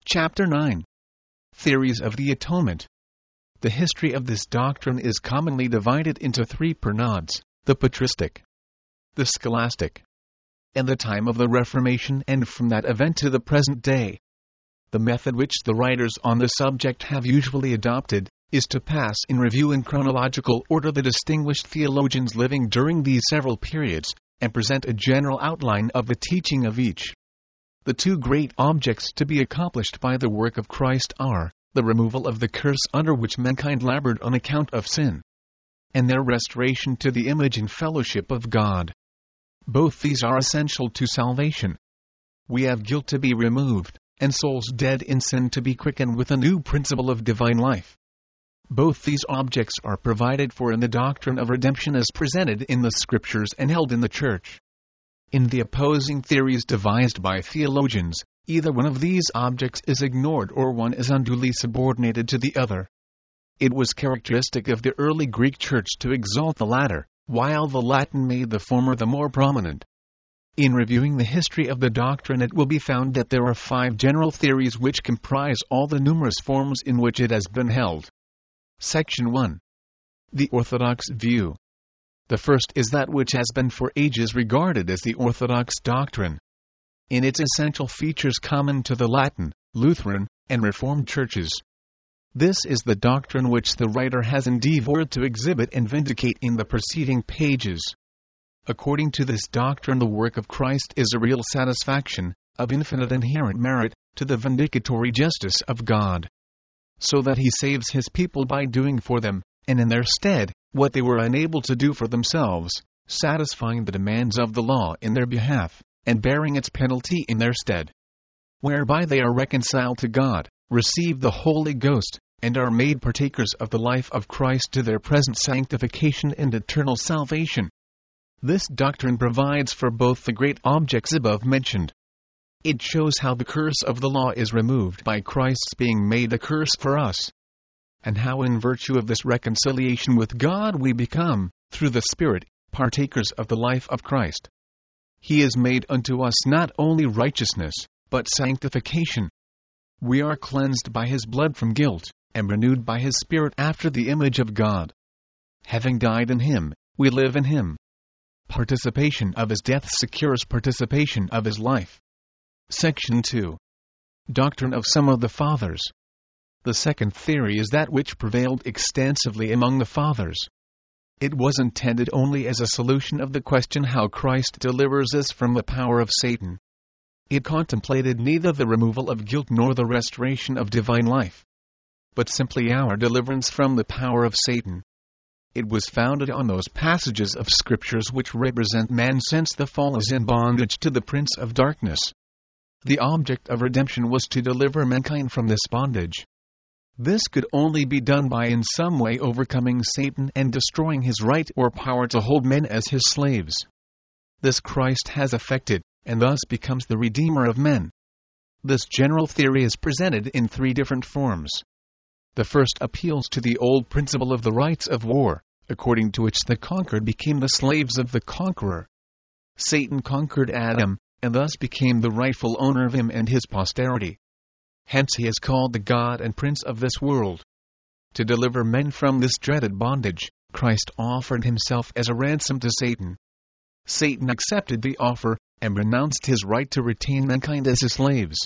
Chapter 9. Theories of the Atonement. The history of this doctrine is commonly divided into three periods: the patristic, the scholastic, and the time of the Reformation, and from that event to the present day. The method which the writers on the subject have usually adopted is to pass in review in chronological order the distinguished theologians living during these several periods, and present a general outline of the teaching of each. The two great objects to be accomplished by the work of Christ are the removal of the curse under which mankind labored on account of sin, and their restoration to the image and fellowship of God. Both these are essential to salvation. We have guilt to be removed, and souls dead in sin to be quickened with a new principle of divine life. Both these objects are provided for in the doctrine of redemption as presented in the Scriptures and held in the Church. In the opposing theories devised by theologians, either one of these objects is ignored or one is unduly subordinated to the other. It was characteristic of the early Greek Church to exalt the latter, while the Latin made the former the more prominent. In reviewing the history of the doctrine, it will be found that there are 5 general theories which comprise all the numerous forms in which it has been held. Section 1. The Orthodox view. The first is that which has been for ages regarded as the Orthodox doctrine. In its essential features common to the Latin, Lutheran, and Reformed churches. This is the doctrine which the writer has endeavored to exhibit and vindicate in the preceding pages. According to this doctrine, the work of Christ is a real satisfaction, of infinite inherent merit, to the vindicatory justice of God, so that He saves His people by doing for them, and in their stead, what they were unable to do for themselves, satisfying the demands of the law in their behalf, and bearing its penalty in their stead. Whereby they are reconciled to God, receive the Holy Ghost, and are made partakers of the life of Christ to their present sanctification and eternal salvation. This doctrine provides for both the great objects above mentioned. It shows how the curse of the law is removed by Christ's being made a curse for us, and how in virtue of this reconciliation with God we become, through the Spirit, partakers of the life of Christ. He is made unto us not only righteousness, but sanctification. We are cleansed by His blood from guilt, and renewed by His Spirit after the image of God. Having died in Him, we live in Him. Participation of His death secures participation of His life. Section 2. Doctrine of some of the Fathers. The second theory is that which prevailed extensively among the Fathers. It was intended only as a solution of the question how Christ delivers us from the power of Satan. It contemplated neither the removal of guilt nor the restoration of divine life, but simply our deliverance from the power of Satan. It was founded on those passages of Scriptures which represent man since the fall is in bondage to the prince of darkness. The object of redemption was to deliver mankind from this bondage. This could only be done by in some way overcoming Satan and destroying his right or power to hold men as his slaves. This Christ has effected, and thus becomes the Redeemer of men. This general theory is presented in 3 different forms. The first appeals to the old principle of the rights of war, according to which the conquered became the slaves of the conqueror. Satan conquered Adam, and thus became the rightful owner of him and his posterity. Hence he is called the God and Prince of this world. To deliver men from this dreaded bondage, Christ offered Himself as a ransom to Satan. Satan accepted the offer, and renounced his right to retain mankind as his slaves.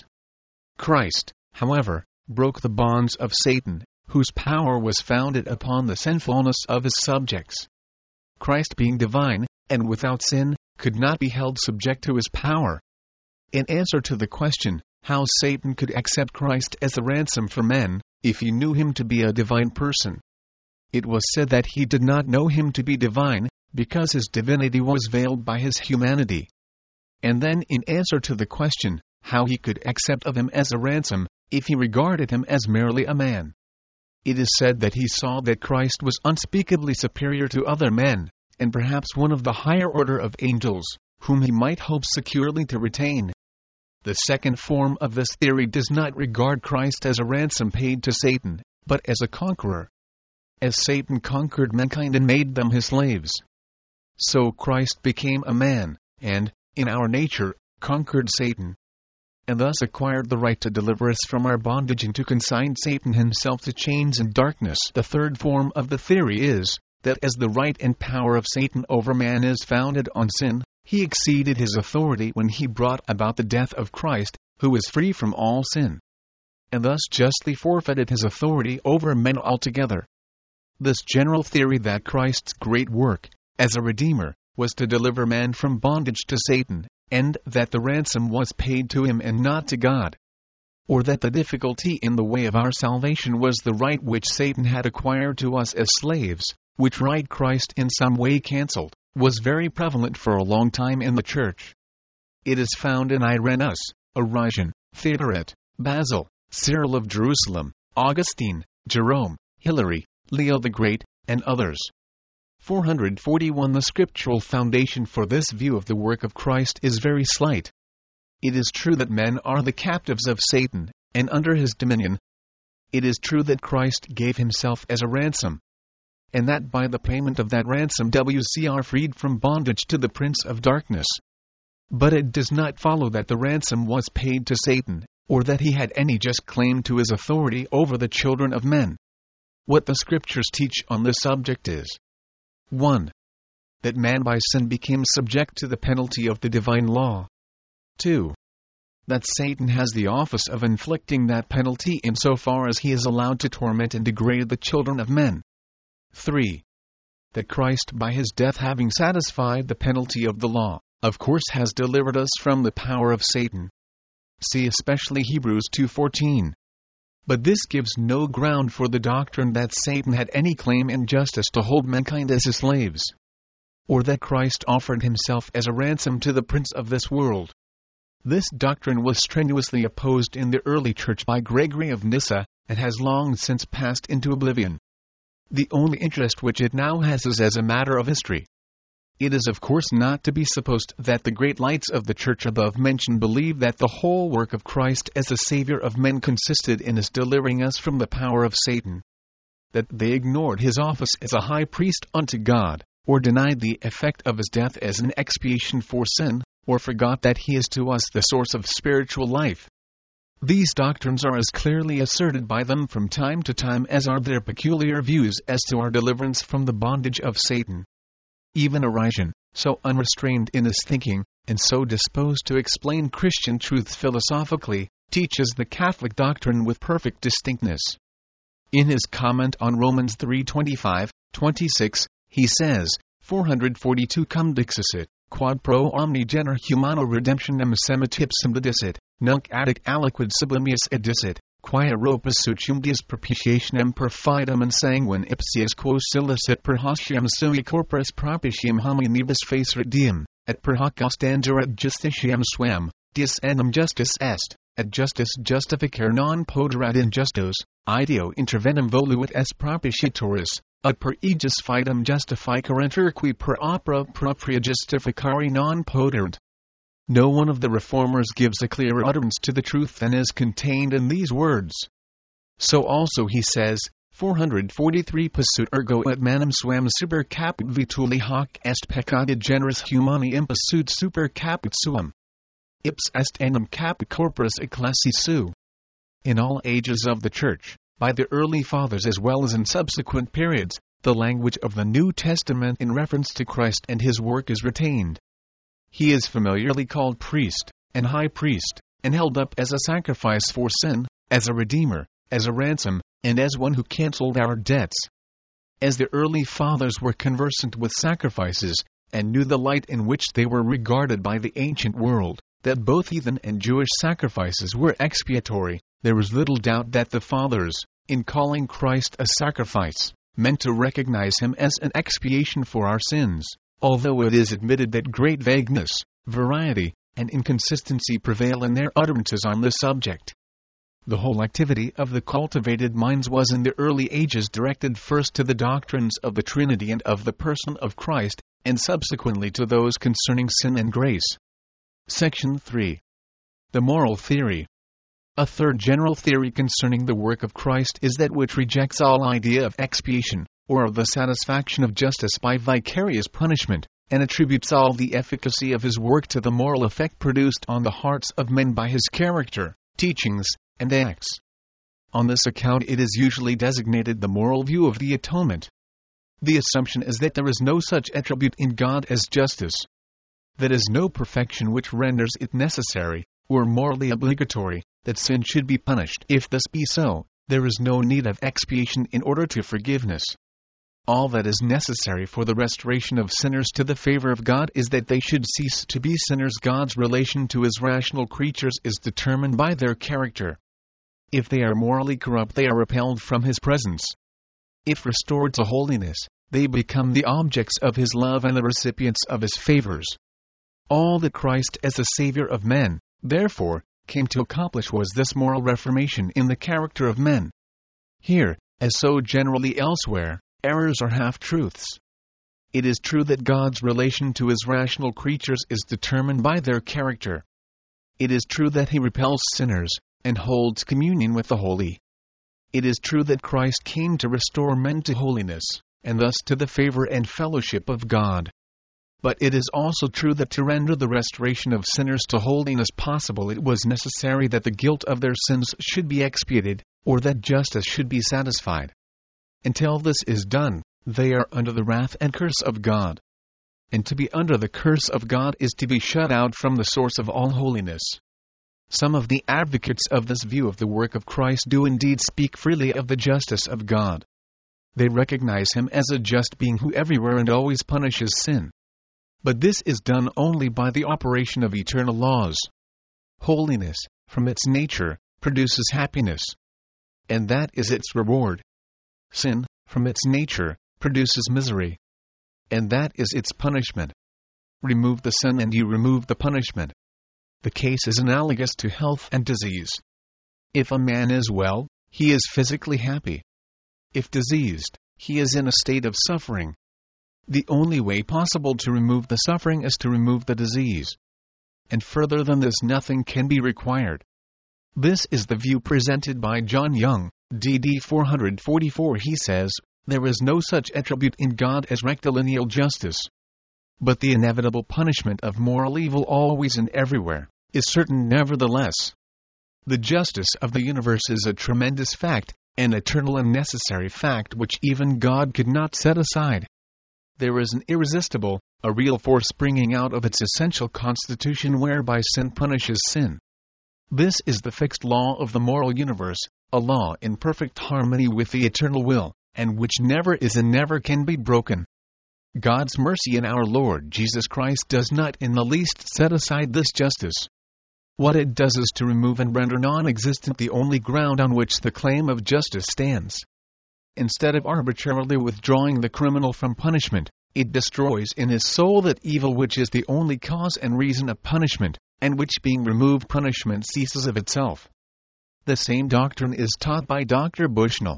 Christ, however, broke the bonds of Satan, whose power was founded upon the sinfulness of his subjects. Christ, being divine, and without sin, could not be held subject to his power. In answer to the question, how Satan could accept Christ as a ransom for men, if he knew Him to be a divine person, it was said that he did not know Him to be divine, because His divinity was veiled by His humanity. And then in answer to the question, how He could accept of Him as a ransom, if He regarded Him as merely a man, it is said that He saw that Christ was unspeakably superior to other men, and perhaps one of the higher order of angels, whom He might hope securely to retain. The second form of this theory does not regard Christ as a ransom paid to Satan, but as a conqueror. As Satan conquered mankind and made them his slaves, so Christ became a man, and, in our nature, conquered Satan. and thus acquired the right to deliver us from our bondage and to consign Satan himself to chains and darkness. The third form of the theory is that as the right and power of Satan over man is founded on sin, he exceeded his authority when he brought about the death of Christ, who is free from all sin, and thus justly forfeited his authority over men altogether. This general theory that Christ's great work, as a Redeemer, was to deliver man from bondage to Satan, and that the ransom was paid to him and not to God, or that the difficulty in the way of our salvation was the right which Satan had acquired to us as slaves, which right Christ in some way cancelled, was very prevalent for a long time in the Church. It is found in Irenaeus, Origen, Theodoret, Basil, Cyril of Jerusalem, Augustine, Jerome, Hilary, Leo the Great, and others. 441. The scriptural foundation for this view of the work of Christ is very slight. It is true that men are the captives of Satan, and under his dominion. It is true that Christ gave himself as a ransom, and that by the payment of that ransom we are freed from bondage to the prince of darkness. But it does not follow that the ransom was paid to Satan, or that he had any just claim to his authority over the children of men. What the Scriptures teach on this subject is 1. That man by sin became subject to the penalty of the divine law. 2. That Satan has the office of inflicting that penalty insofar as he is allowed to torment and degrade the children of men. 3. That Christ by his death having satisfied the penalty of the law, of course has delivered us from the power of Satan. See especially Hebrews 2:14. But this gives no ground for the doctrine that Satan had any claim in justice to hold mankind as his slaves, or that Christ offered himself as a ransom to the prince of this world. This doctrine was strenuously opposed in the early church by Gregory of Nyssa, and has long since passed into oblivion. The only interest which it now has is as a matter of history. It is of course not to be supposed that the great lights of the church above mentioned believe that the whole work of Christ as the Savior of men consisted in his delivering us from the power of Satan. That they ignored his office as a high priest unto God, or denied the effect of his death as an expiation for sin, or forgot that he is to us the source of spiritual life. These doctrines are as clearly asserted by them from time to time as are their peculiar views as to our deliverance from the bondage of Satan. Even Origen, so unrestrained in his thinking, and so disposed to explain Christian truths philosophically, teaches the Catholic doctrine with perfect distinctness. In his comment on Romans 3:25-26, he says, 442 Cum dixit, quod pro omni genera humano redemptionem semet ipsum dicit, nunc addic aliquid sublimius edicit, quia ropus suciumdius propitiationem perfidum and sanguine ipsius quos silicit per hostium sui corporis propitium hominibus faceret diem, et per hoc ostangerat justitiam suam, dies enim justus est, et justus justificare non poderat injustos, ideo intervenum voluit est propitiatoris, ut per aegis fidem justificarentur qui per opera propria justificari non poderant. No one of the reformers gives a clearer utterance to the truth than is contained in these words. So also he says, 443 Passut ergo et manum suam super caput vituli hoc est peccata generis humani impasut super caput suum. Ips est enim caput corporis ecclesiae su. In all ages of the Church, by the early Fathers as well as in subsequent periods, the language of the New Testament in reference to Christ and his work is retained. He is familiarly called priest, and high priest, and held up as a sacrifice for sin, as a redeemer, as a ransom, and as one who cancelled our debts. As the early Fathers were conversant with sacrifices, and knew the light in which they were regarded by the ancient world, that both heathen and Jewish sacrifices were expiatory, there is little doubt that the Fathers, in calling Christ a sacrifice, meant to recognize him as an expiation for our sins, although it is admitted that great vagueness, variety, and inconsistency prevail in their utterances on this subject. The whole activity of the cultivated minds was in the early ages directed first to the doctrines of the Trinity and of the person of Christ, and subsequently to those concerning sin and grace. Section 3. The moral theory. A third general theory concerning the work of Christ is that which rejects all idea of expiation, or of the satisfaction of justice by vicarious punishment, and attributes all the efficacy of his work to the moral effect produced on the hearts of men by his character, teachings, and acts. On this account it is usually designated the moral view of the atonement. The assumption is that there is no such attribute in God as justice. That is no perfection which renders it necessary, or morally obligatory, that sin should be punished. If this be so, there is no need of expiation in order to forgiveness. All that is necessary for the restoration of sinners to the favor of God is that they should cease to be sinners. God's relation to his rational creatures is determined by their character. If they are morally corrupt, they are repelled from his presence. If restored to holiness, they become the objects of his love and the recipients of his favors. All that Christ as the Savior of men, therefore, came to accomplish was this moral reformation in the character of men. Here, as so generally elsewhere, errors are half-truths. It is true that God's relation to his rational creatures is determined by their character. It is true that he repels sinners, and holds communion with the holy. It is true that Christ came to restore men to holiness, and thus to the favor and fellowship of God. But it is also true that to render the restoration of sinners to holiness possible, it was necessary that the guilt of their sins should be expiated, or that justice should be satisfied. Until this is done, they are under the wrath and curse of God. And to be under the curse of God is to be shut out from the source of all holiness. Some of the advocates of this view of the work of Christ do indeed speak freely of the justice of God. They recognize him as a just being who everywhere and always punishes sin. But this is done only by the operation of eternal laws. Holiness, from its nature, produces happiness, and that is its reward. Sin, from its nature, produces misery, and that is its punishment. Remove the sin and you remove the punishment. The case is analogous to health and disease. If a man is well, he is physically happy. If diseased, he is in a state of suffering. The only way possible to remove the suffering is to remove the disease. And further than this nothing can be required. This is the view presented by John Young, D.D. 444. He says, "There is no such attribute in God as rectilineal justice. But the inevitable punishment of moral evil always and everywhere is certain nevertheless. The justice of the universe is a tremendous fact, an eternal and necessary fact which even God could not set aside. There is an irresistible, a real force springing out of its essential constitution whereby sin punishes sin. This is the fixed law of the moral universe, a law in perfect harmony with the eternal will, and which never is and never can be broken. God's mercy in our Lord Jesus Christ does not in the least set aside this justice. What it does is to remove and render non-existent the only ground on which the claim of justice stands. Instead of arbitrarily withdrawing the criminal from punishment, it destroys in his soul that evil which is the only cause and reason of punishment, and which being removed punishment ceases of itself." The same doctrine is taught by Dr. Bushnell.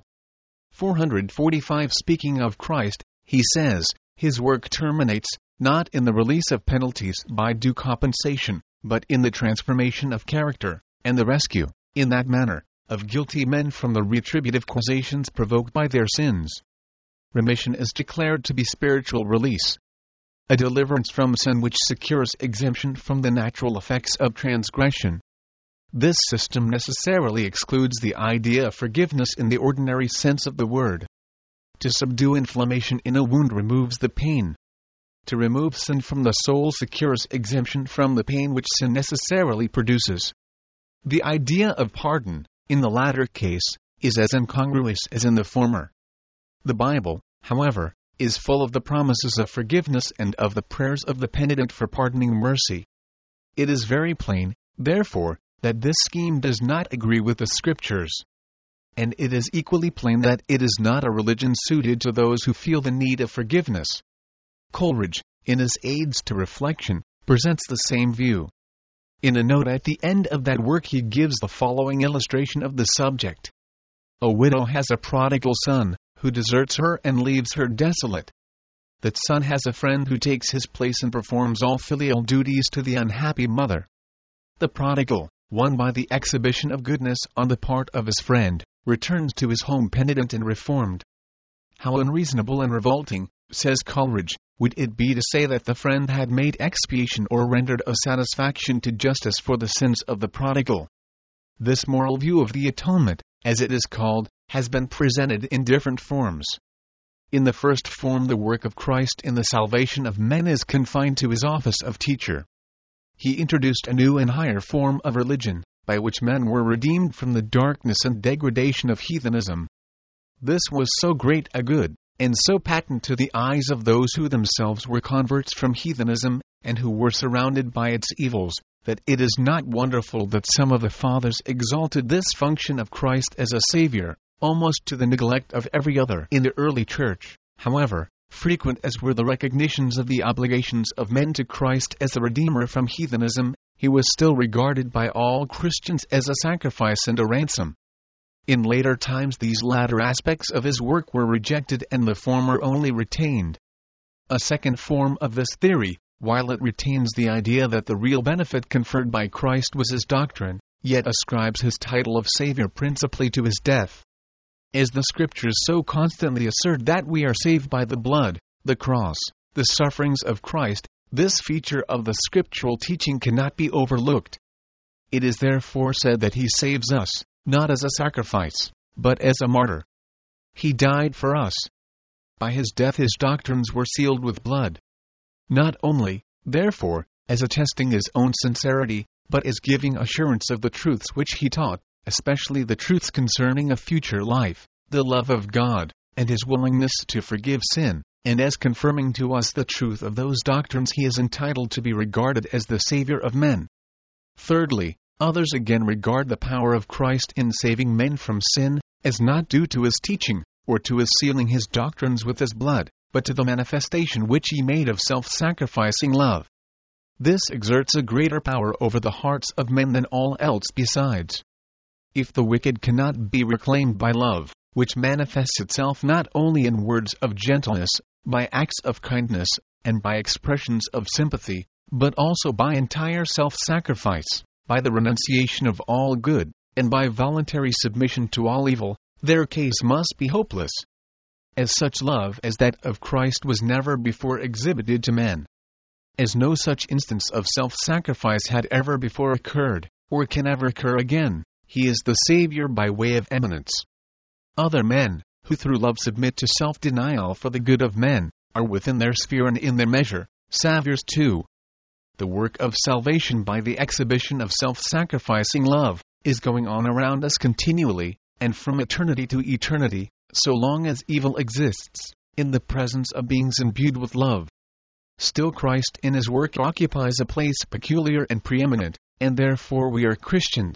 445. Speaking of Christ, he says, "His work terminates, not in the release of penalties by due compensation, but in the transformation of character, and the rescue, in that manner, of guilty men from the retributive causations provoked by their sins. Remission is declared to be spiritual release, a deliverance from sin which secures exemption from the natural effects of transgression. This system necessarily excludes the idea of forgiveness in the ordinary sense of the word. To subdue inflammation in a wound removes the pain. To remove sin from the soul secures exemption from the pain which sin necessarily produces. The idea of pardon, in the latter case, is as incongruous as in the former. The Bible, however, is full of the promises of forgiveness and of the prayers of the penitent for pardoning mercy. It is very plain, therefore, that this scheme does not agree with the Scriptures. And it is equally plain that it is not a religion suited to those who feel the need of forgiveness. Coleridge, in his Aids to Reflection, presents the same view. In a note at the end of that work he gives the following illustration of the subject. A widow has a prodigal son, who deserts her and leaves her desolate. That son has a friend who takes his place and performs all filial duties to the unhappy mother. The prodigal, won by the exhibition of goodness on the part of his friend, returns to his home penitent and reformed. How unreasonable and revolting, Says Coleridge, would it be to say that the friend had made expiation or rendered a satisfaction to justice for the sins of the prodigal? This moral view of the atonement, as it is called, has been presented in different forms. In the first form, the work of Christ in the salvation of men is confined to his office of teacher. He introduced a new and higher form of religion, by which men were redeemed from the darkness and degradation of heathenism. This was so great a good, and so patent to the eyes of those who themselves were converts from heathenism, and who were surrounded by its evils, that it is not wonderful that some of the fathers exalted this function of Christ as a Savior, almost to the neglect of every other in the early church. However, frequent as were the recognitions of the obligations of men to Christ as the Redeemer from heathenism, he was still regarded by all Christians as a sacrifice and a ransom. In later times these latter aspects of his work were rejected and the former only retained. A second form of this theory, while it retains the idea that the real benefit conferred by Christ was his doctrine, yet ascribes his title of Savior principally to his death. As the Scriptures so constantly assert that we are saved by the blood, the cross, the sufferings of Christ, this feature of the scriptural teaching cannot be overlooked. It is therefore said that he saves us, not as a sacrifice, but as a martyr. He died for us. By his death his doctrines were sealed with blood. Not only, therefore, as attesting his own sincerity, but as giving assurance of the truths which he taught, especially the truths concerning a future life, the love of God, and his willingness to forgive sin, and as confirming to us the truth of those doctrines he is entitled to be regarded as the Savior of men. Thirdly, others again regard the power of Christ in saving men from sin, as not due to his teaching, or to his sealing his doctrines with his blood, but to the manifestation which he made of self-sacrificing love. This exerts a greater power over the hearts of men than all else besides. If the wicked cannot be reclaimed by love, which manifests itself not only in words of gentleness, by acts of kindness, and by expressions of sympathy, but also by entire self-sacrifice, by the renunciation of all good, and by voluntary submission to all evil, their case must be hopeless. As such love as that of Christ was never before exhibited to men. As no such instance of self-sacrifice had ever before occurred, or can ever occur again, he is the Savior by way of eminence. Other men, who through love submit to self-denial for the good of men, are within their sphere and in their measure, Saviors too. The work of salvation by the exhibition of self-sacrificing love, is going on around us continually, and from eternity to eternity, so long as evil exists, in the presence of beings imbued with love. Still Christ in his work occupies a place peculiar and preeminent, and therefore we are Christians.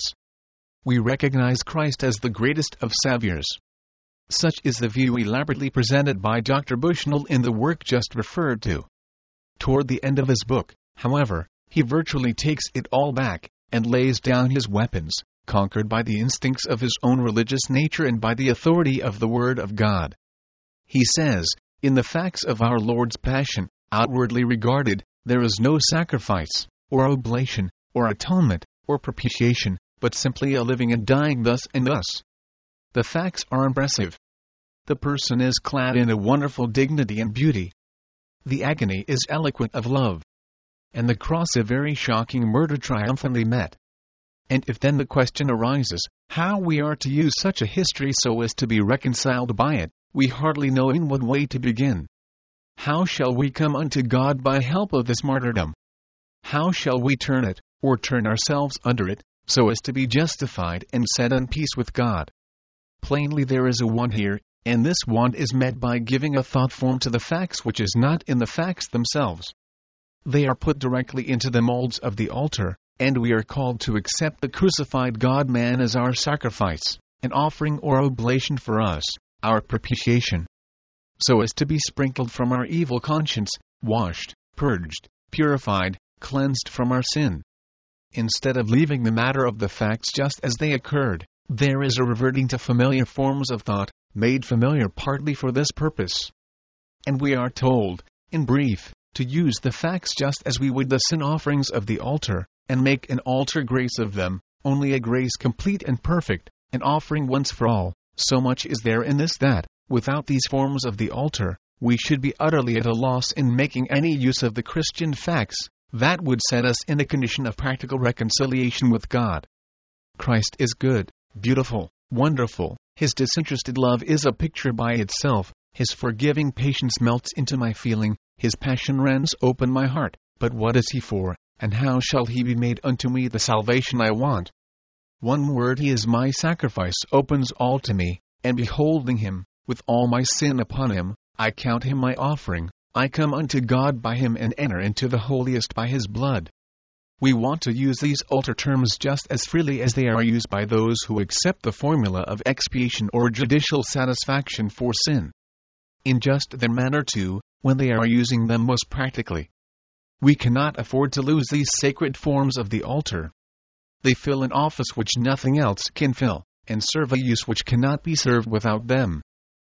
We recognize Christ as the greatest of Saviors. Such is the view elaborately presented by Dr. Bushnell in the work just referred to. Toward the end of his book, however, he virtually takes it all back, and lays down his weapons, conquered by the instincts of his own religious nature and by the authority of the Word of God. He says, in the facts of our Lord's Passion, outwardly regarded, there is no sacrifice, or oblation, or atonement, or propitiation, but simply a living and dying thus and thus. The facts are impressive. The person is clad in a wonderful dignity and beauty. The agony is eloquent of love. And the cross a very shocking murder triumphantly met. And if then the question arises, how we are to use such a history so as to be reconciled by it, we hardly know in what way to begin. How shall we come unto God by help of this martyrdom? How shall we turn it, or turn ourselves under it, so as to be justified and set in peace with God? Plainly there is a want here, and this want is met by giving a thought form to the facts which is not in the facts themselves. They are put directly into the molds of the altar, and we are called to accept the crucified God-man as our sacrifice, an offering or oblation for us, our propitiation, so as to be sprinkled from our evil conscience, washed, purged, purified, cleansed from our sin. Instead of leaving the matter of the facts just as they occurred, there is a reverting to familiar forms of thought, made familiar partly for this purpose. And we are told, in brief, to use the facts just as we would the sin offerings of the altar, and make an altar grace of them, only a grace complete and perfect, an offering once for all. So much is there in this that, without these forms of the altar, We should be utterly at a loss in making any use of the Christian facts that would set us in a condition of practical reconciliation with God. Christ is good, beautiful, wonderful. His disinterested love is a picture by itself. His forgiving patience melts into my feeling. His passion rends open my heart. But what is he for, and how shall he be made unto me the salvation I want? One word, he is my sacrifice, opens all to me, and beholding him, with all my sin upon him, I count him my offering. I come unto God by him and enter into the holiest by his blood. We want to use these altar terms just as freely as they are used by those who accept the formula of expiation or judicial satisfaction for sin. In just their manner too, when they are using them most practically. We cannot afford to lose these sacred forms of the altar. They fill an office which nothing else can fill, and serve a use which cannot be served without them.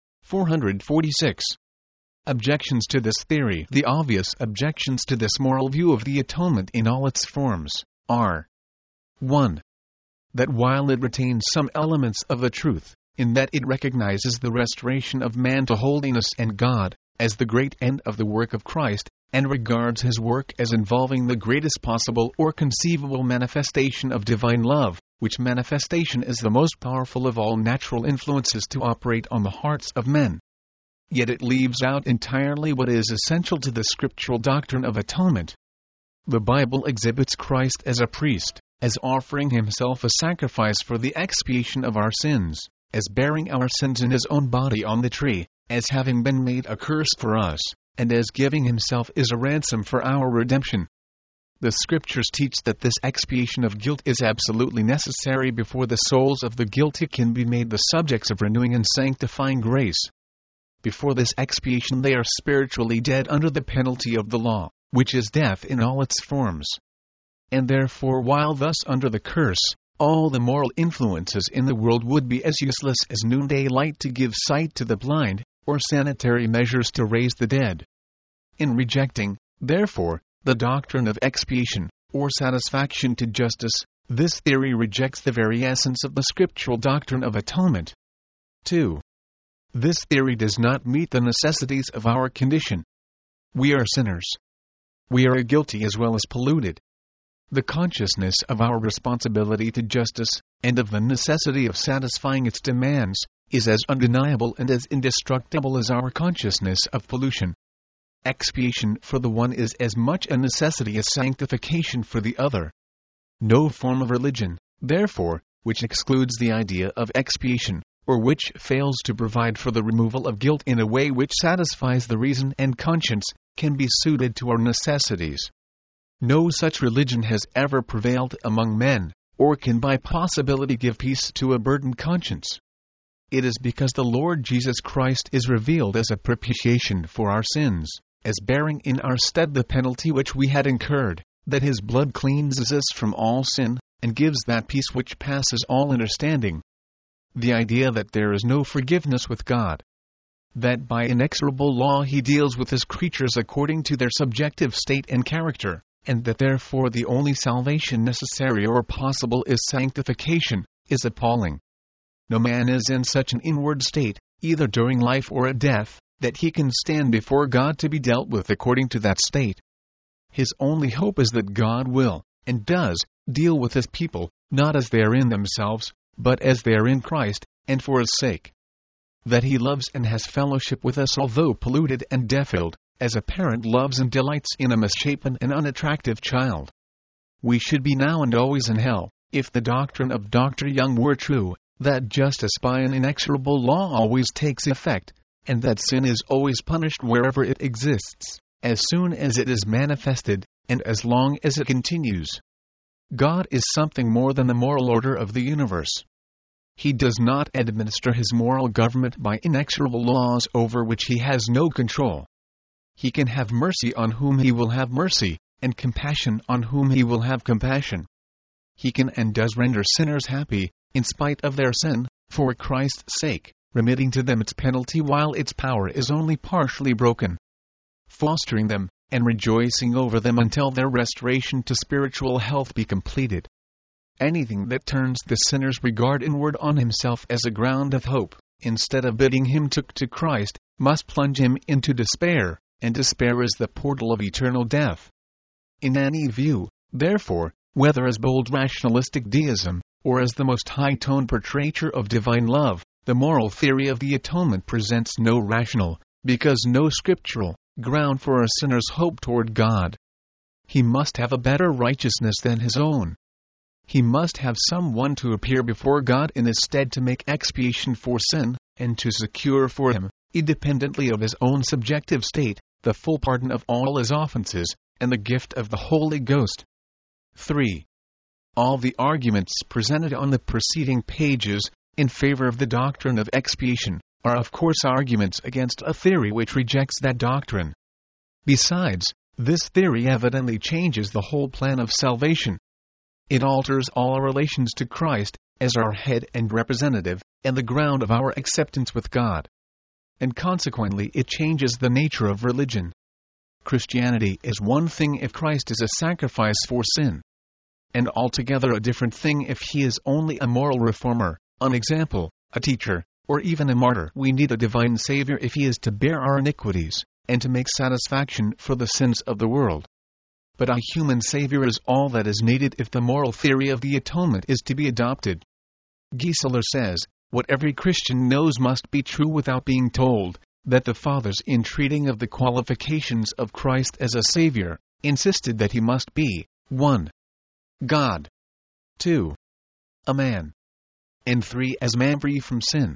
446. Objections to this theory. The obvious objections to this moral view of the atonement in all its forms are 1. That while it retains some elements of the truth, in that it recognizes the restoration of man to holiness and God, as the great end of the work of Christ, and regards his work as involving the greatest possible or conceivable manifestation of divine love, which manifestation is the most powerful of all natural influences to operate on the hearts of men. Yet it leaves out entirely what is essential to the scriptural doctrine of atonement. The Bible exhibits Christ as a priest, as offering himself a sacrifice for the expiation of our sins, as bearing our sins in his own body on the tree, as having been made a curse for us, and as giving himself as a ransom for our redemption. The Scriptures teach that this expiation of guilt is absolutely necessary before the souls of the guilty can be made the subjects of renewing and sanctifying grace. Before this expiation they are spiritually dead under the penalty of the law, which is death in all its forms. And therefore, while thus under the curse, all the moral influences in the world would be as useless as noonday light to give sight to the blind, or sanitary measures to raise the dead. In rejecting, therefore, the doctrine of expiation, or satisfaction to justice, this theory rejects the very essence of the scriptural doctrine of atonement. 2. This theory does not meet the necessities of our condition. We are sinners. We are guilty as well as polluted. The consciousness of our responsibility to justice, and of the necessity of satisfying its demands, is as undeniable and as indestructible as our consciousness of pollution. Expiation for the one is as much a necessity as sanctification for the other. No form of religion, therefore, which excludes the idea of expiation, or which fails to provide for the removal of guilt in a way which satisfies the reason and conscience, can be suited to our necessities. No such religion has ever prevailed among men, or can by possibility give peace to a burdened conscience. It is because the Lord Jesus Christ is revealed as a propitiation for our sins, as bearing in our stead the penalty which we had incurred, that his blood cleanses us from all sin, and gives that peace which passes all understanding. The idea that there is no forgiveness with God, that by inexorable law he deals with his creatures according to their subjective state and character, and that therefore the only salvation necessary or possible is sanctification, is appalling. No man is in such an inward state, either during life or at death, that he can stand before God to be dealt with according to that state. His only hope is that God will, and does, deal with his people, not as they are in themselves, but as they are in Christ, and for his sake. That he loves and has fellowship with us although polluted and defiled, as a parent loves and delights in a misshapen and unattractive child. We should be now and always in hell, if the doctrine of Dr. Young were true, that justice by an inexorable law always takes effect, and that sin is always punished wherever it exists, as soon as it is manifested, and as long as it continues. God is something more than the moral order of the universe. He does not administer his moral government by inexorable laws over which he has no control. He can have mercy on whom he will have mercy, and compassion on whom he will have compassion. He can and does render sinners happy, in spite of their sin, for Christ's sake, remitting to them its penalty while its power is only partially broken, fostering them, and rejoicing over them until their restoration to spiritual health be completed. Anything that turns the sinner's regard inward on himself as a ground of hope, instead of bidding him to Christ, must plunge him into despair, and despair is the portal of eternal death. In any view, therefore, whether as bold rationalistic deism, or as the most high-toned portraiture of divine love, the moral theory of the atonement presents no rational, because no scriptural, ground for a sinner's hope toward God. He must have a better righteousness than his own. He must have someone to appear before God in his stead to make expiation for sin, and to secure for him, independently of his own subjective state, the full pardon of all his offenses, and the gift of the Holy Ghost. 3. All the arguments presented on the preceding pages, in favor of the doctrine of expiation, are of course arguments against a theory which rejects that doctrine. Besides, this theory evidently changes the whole plan of salvation. It alters all our relations to Christ, as our head and representative, and the ground of our acceptance with God. And consequently it changes the nature of religion. Christianity is one thing if Christ is a sacrifice for sin, and altogether a different thing if he is only a moral reformer, an example, a teacher, or even a martyr. We need a divine Savior if he is to bear our iniquities, and to make satisfaction for the sins of the world. But a human Savior is all that is needed if the moral theory of the atonement is to be adopted. Gieseler says, what every Christian knows must be true without being told, that the Fathers in treating of the qualifications of Christ as a Savior, insisted that he must be, 1. God, 2. a man, and 3. as man free from sin.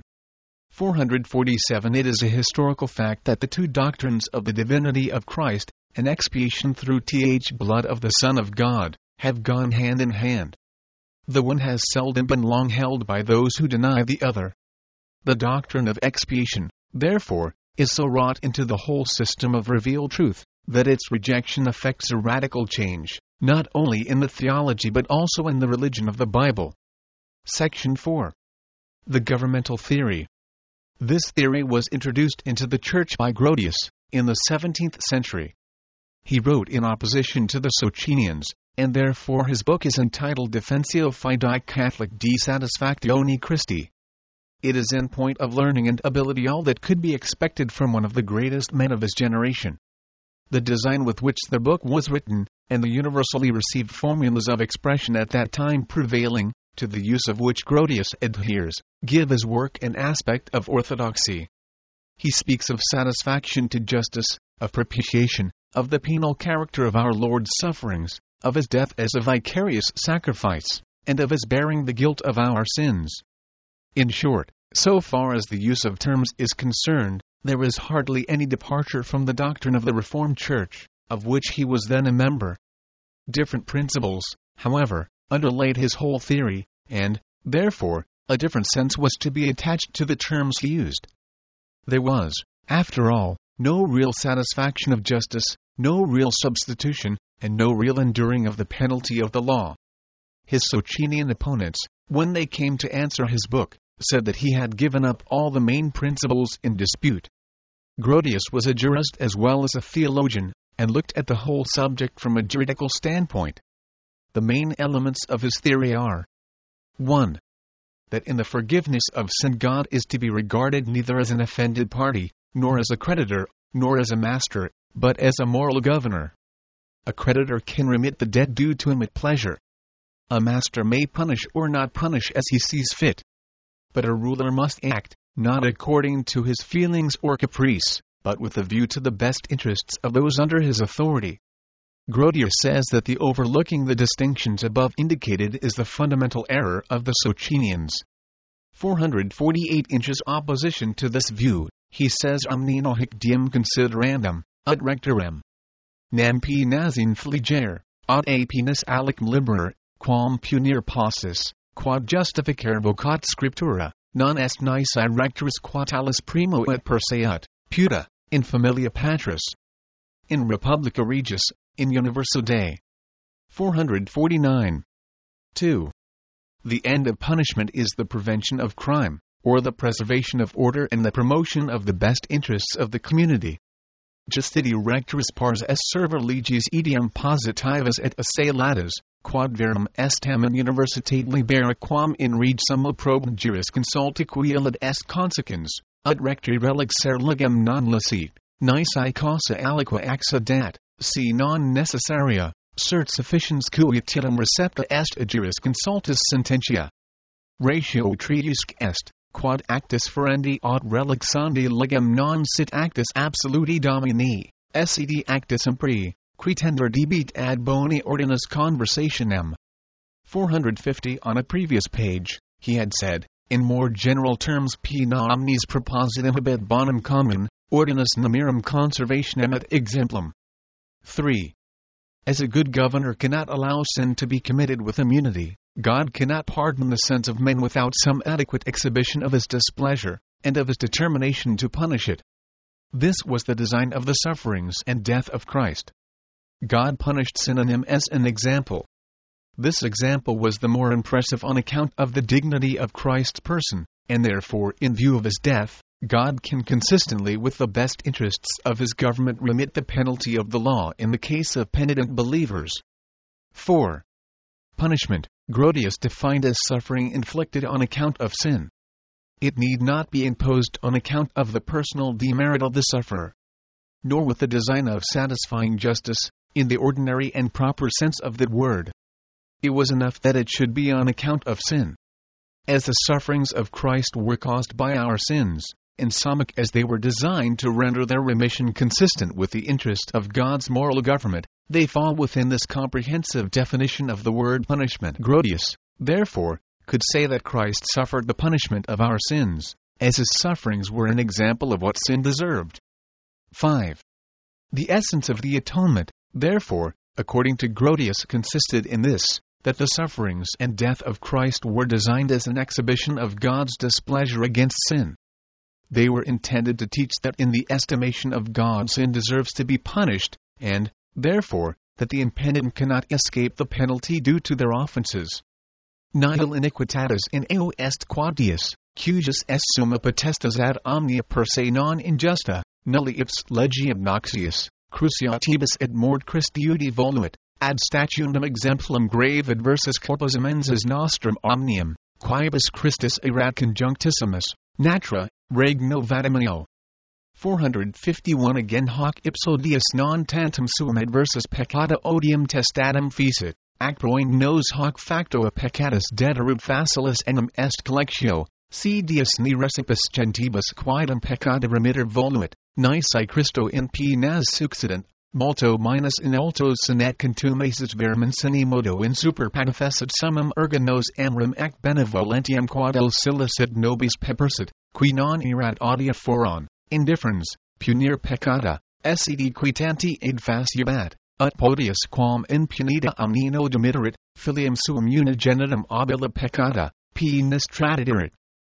447 It is a historical fact that the two doctrines of the divinity of Christ, and expiation through the blood of the Son of God, have gone hand in hand. The one has seldom been long held by those who deny the other. The doctrine of expiation, therefore, is so wrought into the whole system of revealed truth, that its rejection effects a radical change, not only in the theology but also in the religion of the Bible. Section 4. The governmental theory. This theory was introduced into the Church by Grotius, in the 17th century. He wrote in opposition to the Socinians, and therefore his book is entitled Defensio Fidei Catholic de Satisfactione Christi. It is in point of learning and ability all that could be expected from one of the greatest men of his generation. The design with which the book was written, and the universally received formulas of expression at that time prevailing, to the use of which Grotius adheres, give his work an aspect of orthodoxy. He speaks of satisfaction to justice, of propitiation, of the penal character of our Lord's sufferings, of his death as a vicarious sacrifice, and of his bearing the guilt of our sins. In short, so far as the use of terms is concerned, there is hardly any departure from the doctrine of the Reformed Church, of which he was then a member. Different principles, however, underlaid his whole theory, and, therefore, a different sense was to be attached to the terms he used. There was, after all, no real satisfaction of justice, no real substitution, and no real enduring of the penalty of the law. His Socinian opponents, when they came to answer his book, said that he had given up all the main principles in dispute. Grotius was a jurist as well as a theologian, and looked at the whole subject from a juridical standpoint. The main elements of his theory are: 1. That in the forgiveness of sin God is to be regarded neither as an offended party, nor as a creditor, nor as a master, but as a moral governor. A creditor can remit the debt due to him at pleasure. A master may punish or not punish as he sees fit. But a ruler must act, not according to his feelings or caprice, but with a view to the best interests of those under his authority. Grotius says that the overlooking the distinctions above indicated is the fundamental error of the Socinians. 448 inches opposition to this view, he says omnino hic diem considerandum, ut rectorem. Nampi nazin fligere, ad apinis alicum liberer, quam punir possis, quod justificare vocat scriptura, non est nisi rectoris quatalis primo et perseat, puta, in familia patris. In Republica Regis, in Universo Dei. 449. 2. The end of punishment is the prevention of crime, or the preservation of order and the promotion of the best interests of the community. Justiti rectoris pars est server legis etiam positivas et esse latas, quod verum est tamen universitate libera quam in rege summa probum juris consulti quilid est consequens, ut recti relixer legem non licet, nisi causa aliqua accedat, si non necessaria, cert sufficiens cuitinum recepta est a juris consultus sententia. Ratio triusque est, quod actus ferendi aut relixandi legem non sit actus absoluti domini, sed actus impri, qui tender debit ad boni ordinus conversationem. 450. On a previous page, he had said, in more general terms, p non omnis propositum habet bonum common, ordinus numerum conservationem et exemplum. 3. As a good governor cannot allow sin to be committed with immunity, God cannot pardon the sins of men without some adequate exhibition of his displeasure, and of his determination to punish it. This was the design of the sufferings and death of Christ. God punished sin in him as an example. This example was the more impressive on account of the dignity of Christ's person, and therefore, in view of his death, God can consistently with the best interests of his government remit the penalty of the law in the case of penitent believers. 4. Punishment, Grotius defined as suffering inflicted on account of sin. It need not be imposed on account of the personal demerit of the sufferer, nor with the design of satisfying justice, in the ordinary and proper sense of the word. It was enough that it should be on account of sin. As the sufferings of Christ were caused by our sins, insomuch as they were designed to render their remission consistent with the interest of God's moral government, they fall within this comprehensive definition of the word punishment. Grotius, therefore, could say that Christ suffered the punishment of our sins, as his sufferings were an example of what sin deserved. 5. The essence of the atonement, therefore, according to Grotius, consisted in this, that the sufferings and death of Christ were designed as an exhibition of God's displeasure against sin. They were intended to teach that in the estimation of God sin deserves to be punished, and, therefore, that the impenitent cannot escape the penalty due to their offenses. Nihil iniquitatis in eo est quodius, cujus est summa potestas ad omnia per se non injusta, nulli ipse legi obnoxius, cruciatibus et mort Christiudi voluit, ad statundum exemplum grave adversus corpus immensus nostrum omnium, quibus Christus erat conjunctissimus, natra, regno vatiminio. 451. Again hoc ipso Deus non tantum suum adversus peccata odium testatum fecit, ac proin nos hoc facto a peccatus deterub facilis enim est collectio, si Deus ni recipus gentibus quidem peccata remitter voluit, nisi Christo in p nas succident, multo minus in alto senet contumacis vermin sine modo in super patafecit summum erga nos amrum ac benevolentiam quad el silicit nobis pepersit, qui non erat audia foron, indifferens, punir peccata, sed quitanti ad faciabat, ut podius quam impunita omnino demiterit, filium suum unigenitum obila peccata, penis tradiderit.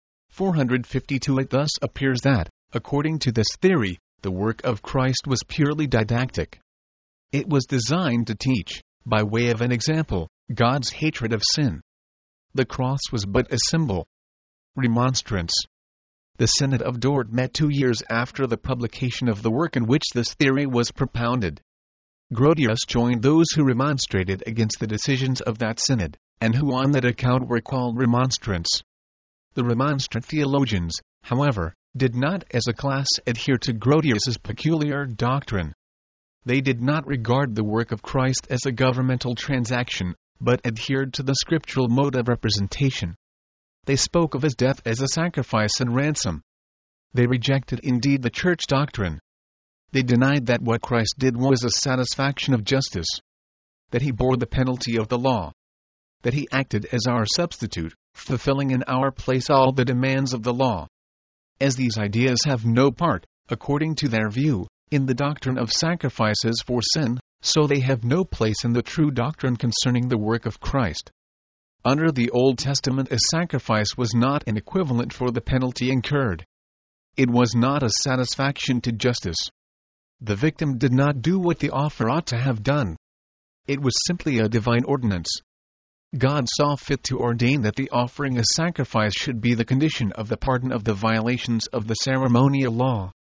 452. It thus appears that, according to this theory, the work of Christ was purely didactic. It was designed to teach, by way of an example, God's hatred of sin. The cross was but a symbol. Remonstrance. The Synod of Dort met 2 years after the publication of the work in which this theory was propounded. Grotius joined those who remonstrated against the decisions of that synod, and who on that account were called remonstrants. The remonstrant theologians, however, did not as a class adhere to Grotius's peculiar doctrine. They did not regard the work of Christ as a governmental transaction, but adhered to the scriptural mode of representation. They spoke of his death as a sacrifice and ransom. They rejected indeed the church doctrine. They denied that what Christ did was a satisfaction of justice, that he bore the penalty of the law, that he acted as our substitute, fulfilling in our place all the demands of the law. As these ideas have no part, according to their view, in the doctrine of sacrifices for sin, so they have no place in the true doctrine concerning the work of Christ. Under the Old Testament, a sacrifice was not an equivalent for the penalty incurred. It was not a satisfaction to justice. The victim did not do what the offer ought to have done. It was simply a divine ordinance. God saw fit to ordain that the offering a sacrifice should be the condition of the pardon of the violations of the ceremonial law.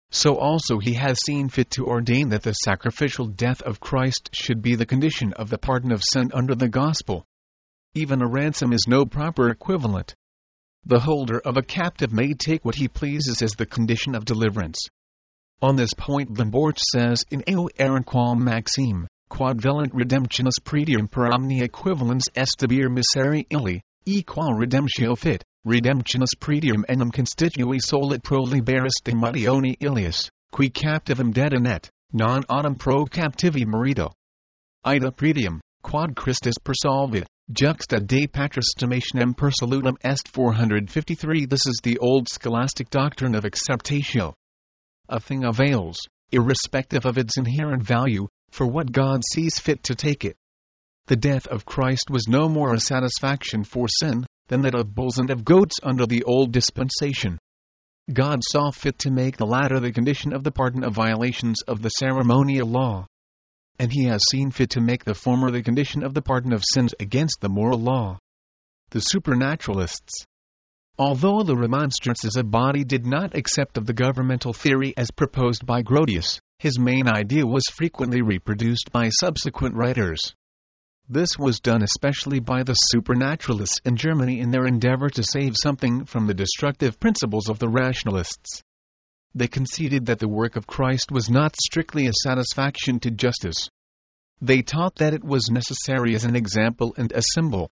so also he has seen fit to ordain that the sacrificial death of Christ should be the condition of the pardon of sin under the gospel. Even a ransom is no proper equivalent. The holder of a captive may take what he pleases as the condition of deliverance. On this point Lamborch says in Eo eram quam maxime, quod velant redemptionis pretium per omnia equivalens estabir miseri illi, e qual redemptio fit, redemptionis pretium enim constitui solit pro liberis demationi illius, qui captivum detinet, non autem pro captivi marito. Ida pretium, quod Christus persolvit, juxta de patristimationem per salutem est 453. This is the old scholastic doctrine of acceptatio. A thing avails, irrespective of its inherent value, for what God sees fit to take it. The death of Christ was no more a satisfaction for sin than that of bulls and of goats under the old dispensation. God saw fit to make the latter the condition of the pardon of violations of the ceremonial law. And he has seen fit to make the former the condition of the pardon of sins against the moral law. The supernaturalists, although the remonstrances of Body did not accept of the governmental theory as proposed by Grotius, his main idea was frequently reproduced by subsequent writers. This was done especially by the supernaturalists in Germany in their endeavor to save something from the destructive principles of the rationalists. They conceded that the work of Christ was not strictly a satisfaction to justice. They taught that it was necessary as an example and a symbol.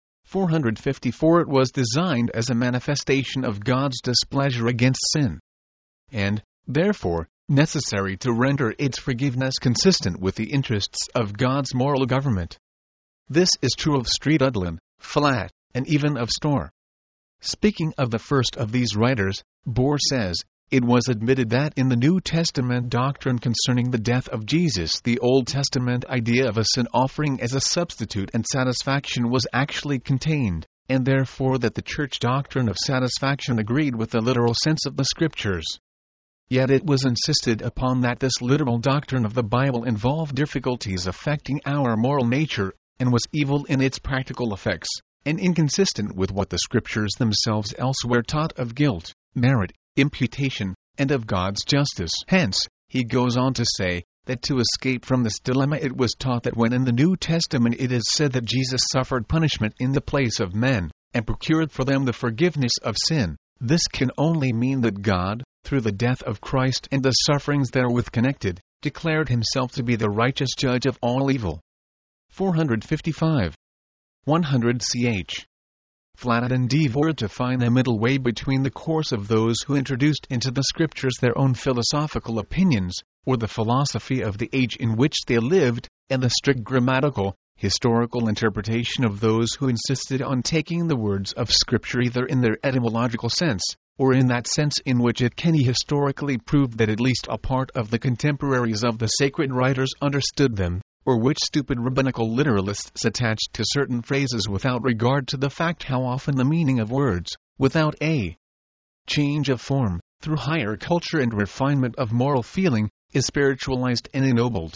454 It was designed as a manifestation of God's displeasure against sin, and, therefore, necessary to render its forgiveness consistent with the interests of God's moral government. This is true of Streetudlin, Flat, and even of Storr. Speaking of the first of these writers, Bohr says, "It was admitted that in the New Testament doctrine concerning the death of Jesus the Old Testament idea of a sin offering as a substitute and satisfaction was actually contained, and therefore that the Church doctrine of satisfaction agreed with the literal sense of the Scriptures. Yet it was insisted upon that this literal doctrine of the Bible involved difficulties affecting our moral nature, and was evil in its practical effects, and inconsistent with what the Scriptures themselves elsewhere taught of guilt, merit, imputation, and of God's justice." Hence, he goes on to say, that to escape from this dilemma it was taught that when in the New Testament it is said that Jesus suffered punishment in the place of men, and procured for them the forgiveness of sin, this can only mean that God, through the death of Christ and the sufferings therewith connected, declared himself to be the righteous judge of all evil. 455. 100 ch. Flat endeavored to find a middle way between the course of those who introduced into the Scriptures their own philosophical opinions, or the philosophy of the age in which they lived, and the strict grammatical, historical interpretation of those who insisted on taking the words of Scripture either in their etymological sense, or in that sense in which it can be historically proved that at least a part of the contemporaries of the sacred writers understood them, or which stupid rabbinical literalists attached to certain phrases without regard to the fact how often the meaning of words, without a change of form, through higher culture and refinement of moral feeling, is spiritualized and ennobled.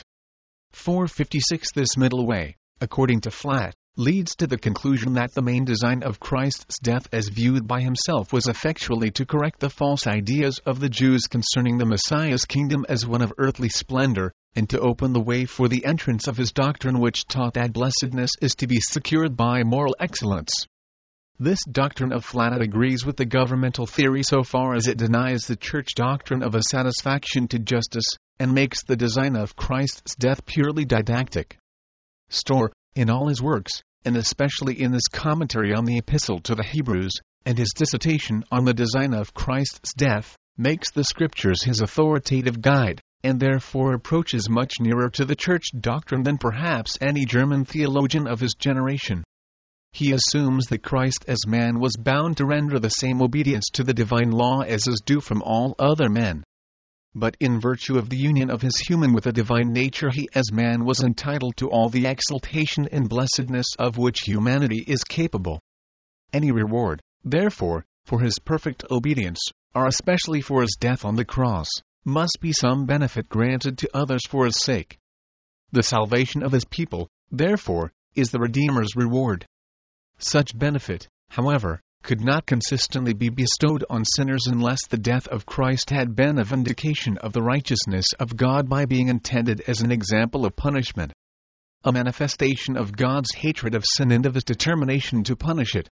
456 This middle way, according to Flat, leads to the conclusion that the main design of Christ's death as viewed by himself was effectually to correct the false ideas of the Jews concerning the Messiah's kingdom as one of earthly splendor, and to open the way for the entrance of his doctrine which taught that blessedness is to be secured by moral excellence. This doctrine of Flat agrees with the governmental theory so far as it denies the Church doctrine of a satisfaction to justice, and makes the design of Christ's death purely didactic. Storr, in all his works, and especially in his commentary on the Epistle to the Hebrews, and his dissertation on the design of Christ's death, makes the Scriptures his authoritative guide, and therefore approaches much nearer to the Church doctrine than perhaps any German theologian of his generation. He assumes that Christ as man was bound to render the same obedience to the divine law as is due from all other men. But in virtue of the union of his human with the divine nature he as man was entitled to all the exaltation and blessedness of which humanity is capable. Any reward, therefore, for his perfect obedience, or especially for his death on the cross, must be some benefit granted to others for his sake. The salvation of his people, therefore, is the Redeemer's reward. Such benefit, however, could not consistently be bestowed on sinners unless the death of Christ had been a vindication of the righteousness of God by being intended as an example of punishment, a manifestation of God's hatred of sin and of His determination to punish it.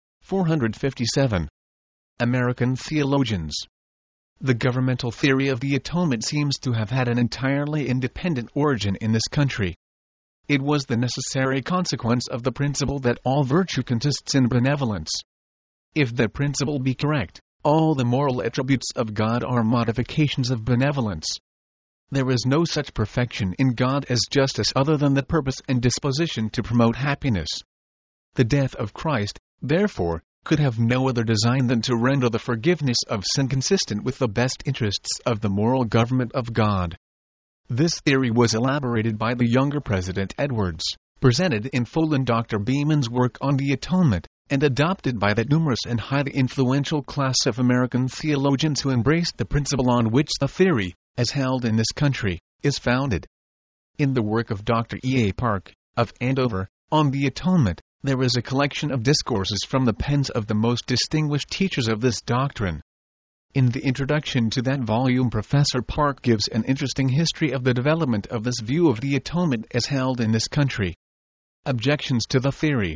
457. American theologians. The governmental theory of the atonement seems to have had an entirely independent origin in this country. It was the necessary consequence of the principle that all virtue consists in benevolence. If that principle be correct, all the moral attributes of God are modifications of benevolence. There is no such perfection in God as justice other than the purpose and disposition to promote happiness. The death of Christ, therefore, could have no other design than to render the forgiveness of sin consistent with the best interests of the moral government of God. This theory was elaborated by the younger President Edwards, presented in full in Dr. Beeman's work on the Atonement, and adopted by that numerous and highly influential class of American theologians who embraced the principle on which the theory, as held in this country, is founded. In the work of Dr. E. A. Park, of Andover, on the Atonement, there is a collection of discourses from the pens of the most distinguished teachers of this doctrine. In the introduction to that volume, Professor Park gives an interesting history of the development of this view of the atonement as held in this country. Objections to the theory.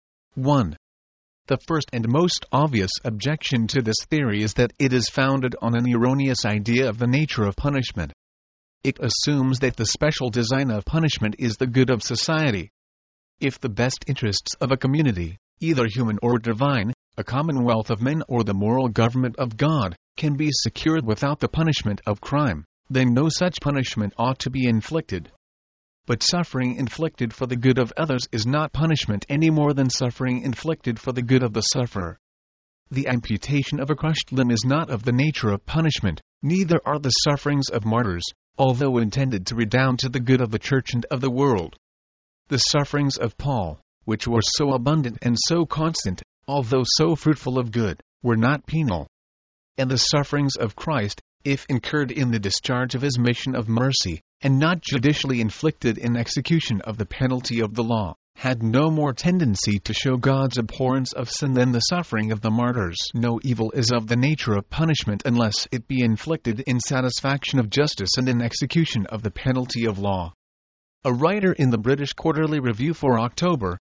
1. The first and most obvious objection to this theory is that it is founded on an erroneous idea of the nature of punishment. It assumes that the special design of punishment is the good of society. If the best interests of a community, either human or divine, a commonwealth of men or the moral government of God, can be secured without the punishment of crime, then no such punishment ought to be inflicted. But suffering inflicted for the good of others is not punishment any more than suffering inflicted for the good of the sufferer. The amputation of a crushed limb is not of the nature of punishment, neither are the sufferings of martyrs, although intended to redound to the good of the Church and of the world. The sufferings of Paul, which were so abundant and so constant, although so fruitful of good, were not penal. And the sufferings of Christ, if incurred in the discharge of His mission of mercy, and not judicially inflicted in execution of the penalty of the law, had no more tendency to show God's abhorrence of sin than the suffering of the martyrs. No evil is of the nature of punishment unless it be inflicted in satisfaction of justice and in execution of the penalty of law. A writer in the British Quarterly Review for October,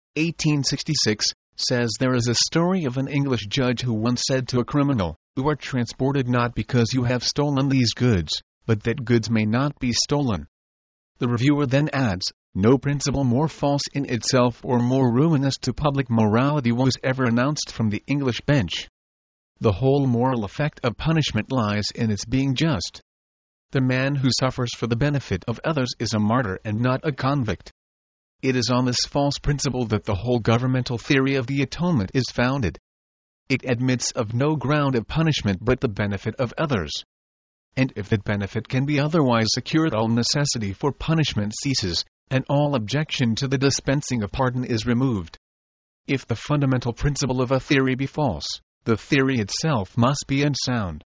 1866, says there is a story of an English judge who once said to a criminal, "You are transported not because you have stolen these goods, but that goods may not be stolen." The reviewer then adds, "No principle more false in itself or more ruinous to public morality was ever announced from the English bench. The whole moral effect of punishment lies in its being just. The man who suffers for the benefit of others is a martyr and not a convict." It is on this false principle that the whole governmental theory of the atonement is founded. It admits of no ground of punishment but the benefit of others. And if that benefit can be otherwise secured, all necessity for punishment ceases, and all objection to the dispensing of pardon is removed. If the fundamental principle of a theory be false, the theory itself must be unsound.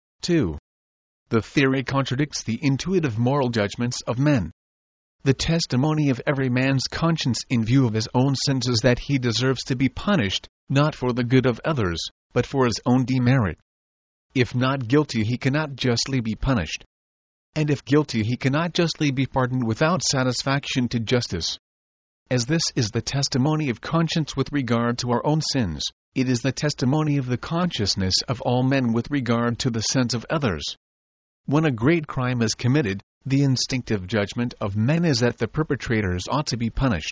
2. The theory contradicts the intuitive moral judgments of men. The testimony of every man's conscience in view of his own sins is that he deserves to be punished, not for the good of others, but for his own demerit. If not guilty, he cannot justly be punished. And if guilty, he cannot justly be pardoned without satisfaction to justice. As this is the testimony of conscience with regard to our own sins, it is the testimony of the consciousness of all men with regard to the sins of others. When a great crime is committed, the instinctive judgment of men is that the perpetrators ought to be punished.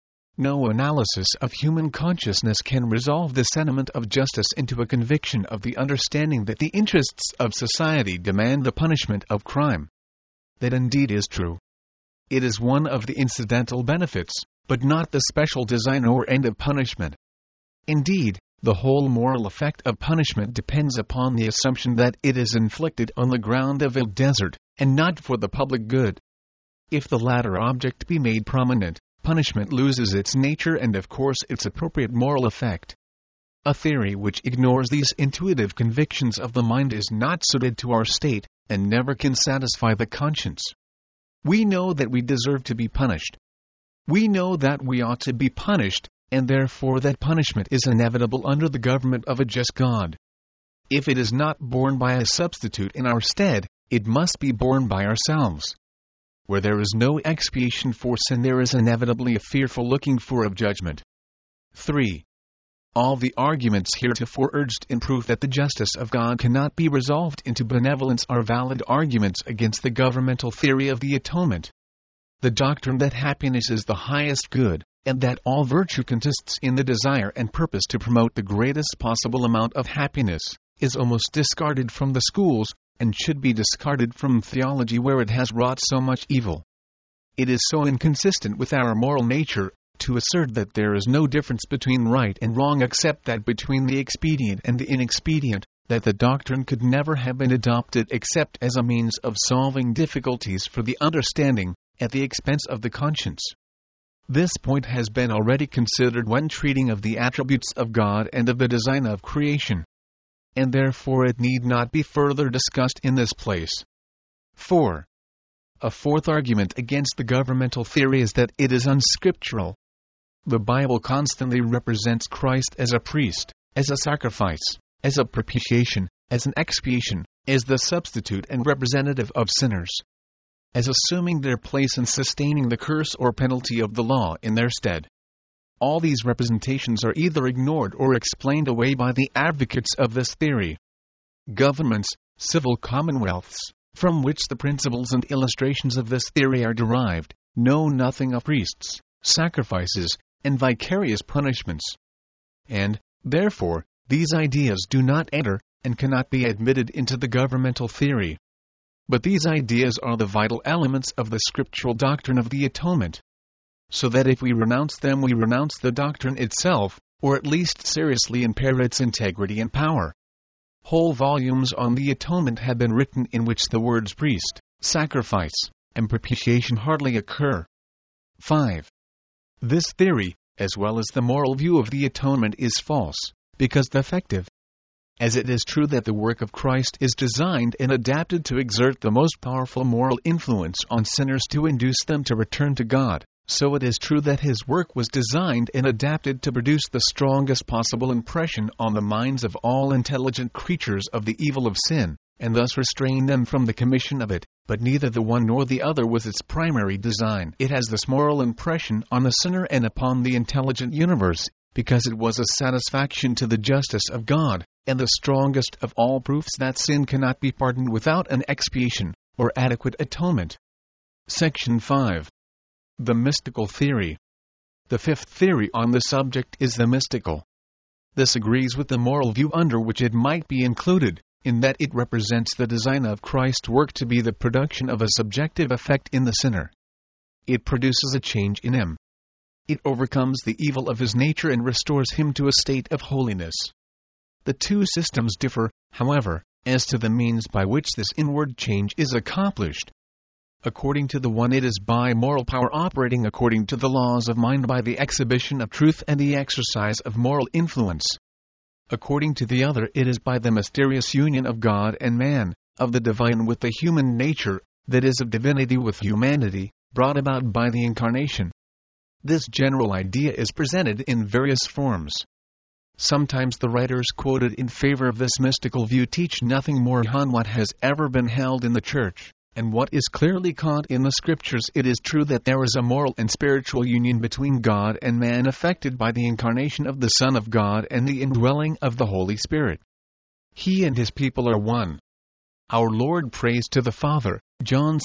No analysis of human consciousness can resolve the sentiment of justice into a conviction of the understanding that the interests of society demand the punishment of crime. That indeed is true. It is one of the incidental benefits, but not the special design or end of punishment. Indeed, the whole moral effect of punishment depends upon the assumption that it is inflicted on the ground of a desert, and not for the public good. If the latter object be made prominent, punishment loses its nature and of course its appropriate moral effect. A theory which ignores these intuitive convictions of the mind is not suited to our state, and never can satisfy the conscience. We know that we deserve to be punished. We know that we ought to be punished, and therefore that punishment is inevitable under the government of a just God. If it is not borne by a substitute in our stead, it must be borne by ourselves. Where there is no expiation for sin, there is inevitably a fearful looking for of judgment. 3. All the arguments heretofore urged in proof that the justice of God cannot be resolved into benevolence are valid arguments against the governmental theory of the atonement. The doctrine that happiness is the highest good, and that all virtue consists in the desire and purpose to promote the greatest possible amount of happiness, is almost discarded from the schools, and should be discarded from theology where it has wrought so much evil. It is so inconsistent with our moral nature to assert that there is no difference between right and wrong except that between the expedient and the inexpedient, that the doctrine could never have been adopted except as a means of solving difficulties for the understanding, at the expense of the conscience. This point has been already considered when treating of the attributes of God and of the design of creation, and therefore it need not be further discussed in this place. 4. A fourth argument against the governmental theory is that it is unscriptural. The Bible constantly represents Christ as a priest, as a sacrifice, as a propitiation, as an expiation, as the substitute and representative of sinners, as assuming their place in sustaining the curse or penalty of the law in their stead. All these representations are either ignored or explained away by the advocates of this theory. Governments, civil commonwealths, from which the principles and illustrations of this theory are derived, know nothing of priests, sacrifices, and vicarious punishments. And, therefore, these ideas do not enter, and cannot be admitted into the governmental theory. But these ideas are the vital elements of the scriptural doctrine of the atonement. So that if we renounce them, we renounce the doctrine itself, or at least seriously impair its integrity and power. Whole volumes on the atonement have been written in which the words priest, sacrifice, and propitiation hardly occur. 5. This theory, as well as the moral view of the atonement, is false, because defective. As it is true that the work of Christ is designed and adapted to exert the most powerful moral influence on sinners to induce them to return to God, so it is true that his work was designed and adapted to produce the strongest possible impression on the minds of all intelligent creatures of the evil of sin, and thus restrain them from the commission of it. But neither the one nor the other was its primary design. It has this moral impression on the sinner and upon the intelligent universe, because it was a satisfaction to the justice of God, and the strongest of all proofs that sin cannot be pardoned without an expiation, or adequate atonement. Section 5. The mystical theory. The fifth theory on the subject is the mystical. This agrees with the moral view under which it might be included, in that it represents the design of Christ's work to be the production of a subjective effect in the sinner. It produces a change in him. It overcomes the evil of his nature and restores him to a state of holiness. The two systems differ, however, as to the means by which this inward change is accomplished. According to the one, it is by moral power operating according to the laws of mind, by the exhibition of truth and the exercise of moral influence. According to the other, it is by the mysterious union of God and man, of the divine with the human nature, that is, of divinity with humanity, brought about by the incarnation. This general idea is presented in various forms. Sometimes the writers quoted in favor of this mystical view teach nothing more than what has ever been held in the Church, and what is clearly caught in the Scriptures. It is true that there is a moral and spiritual union between God and man effected by the incarnation of the Son of God and the indwelling of the Holy Spirit. He and his people are one. Our Lord prays to the Father, John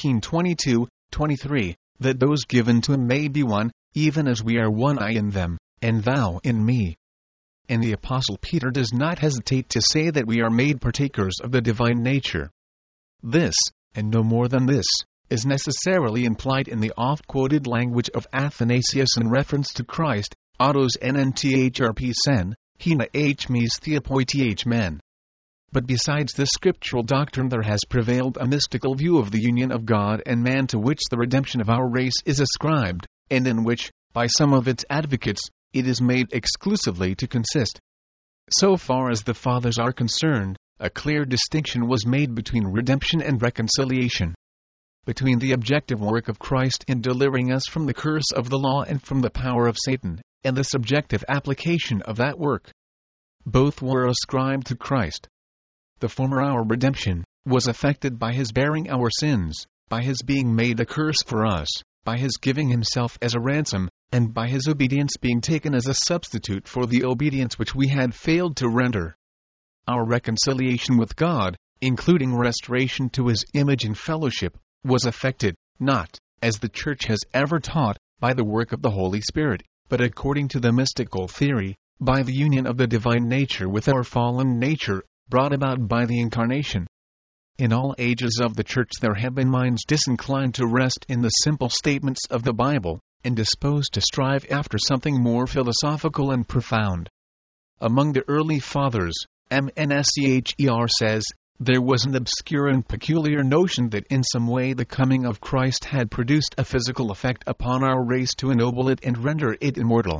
17:22-23, that those given to him may be one, even as we are one, I in them, and thou in me. And the Apostle Peter does not hesitate to say that we are made partakers of the divine nature. This, and no more than this, is necessarily implied in the oft-quoted language of Athanasius in reference to Christ, autos nntrp sen, hina h mes theopoith men. But besides this scriptural doctrine, there has prevailed a mystical view of the union of God and man to which the redemption of our race is ascribed, and in which, by some of its advocates, it is made exclusively to consist. So far as the Fathers are concerned, a clear distinction was made between redemption and reconciliation, between the objective work of Christ in delivering us from the curse of the law and from the power of Satan, and the subjective application of that work. Both were ascribed to Christ. The former, our redemption, was effected by His bearing our sins, by His being made a curse for us, by His giving Himself as a ransom, and by His obedience being taken as a substitute for the obedience which we had failed to render. Our reconciliation with God, including restoration to His image and fellowship, was effected, not, as the Church has ever taught, by the work of the Holy Spirit, but according to the mystical theory, by the union of the divine nature with our fallen nature, brought about by the Incarnation. In all ages of the Church there have been minds disinclined to rest in the simple statements of the Bible, and disposed to strive after something more philosophical and profound. Among the early Fathers, Mncher says, there was an obscure and peculiar notion that in some way the coming of Christ had produced a physical effect upon our race to ennoble it and render it immortal.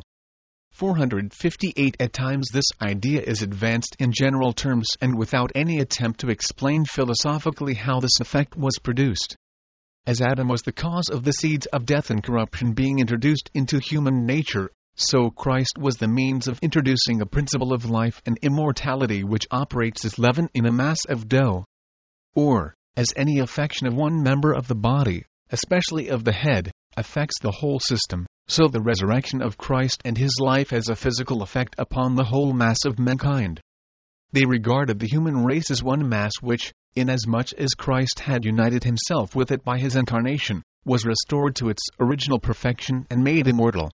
458 At times this idea is advanced in general terms and without any attempt to explain philosophically how this effect was produced. As Adam was the cause of the seeds of death and corruption being introduced into human nature, so Christ was the means of introducing a principle of life and immortality which operates as leaven in a mass of dough. Or, as any affection of one member of the body, especially of the head, affects the whole system, so the resurrection of Christ and His life has a physical effect upon the whole mass of mankind. They regarded the human race as one mass which, inasmuch as Christ had united Himself with it by His incarnation, was restored to its original perfection and made immortal.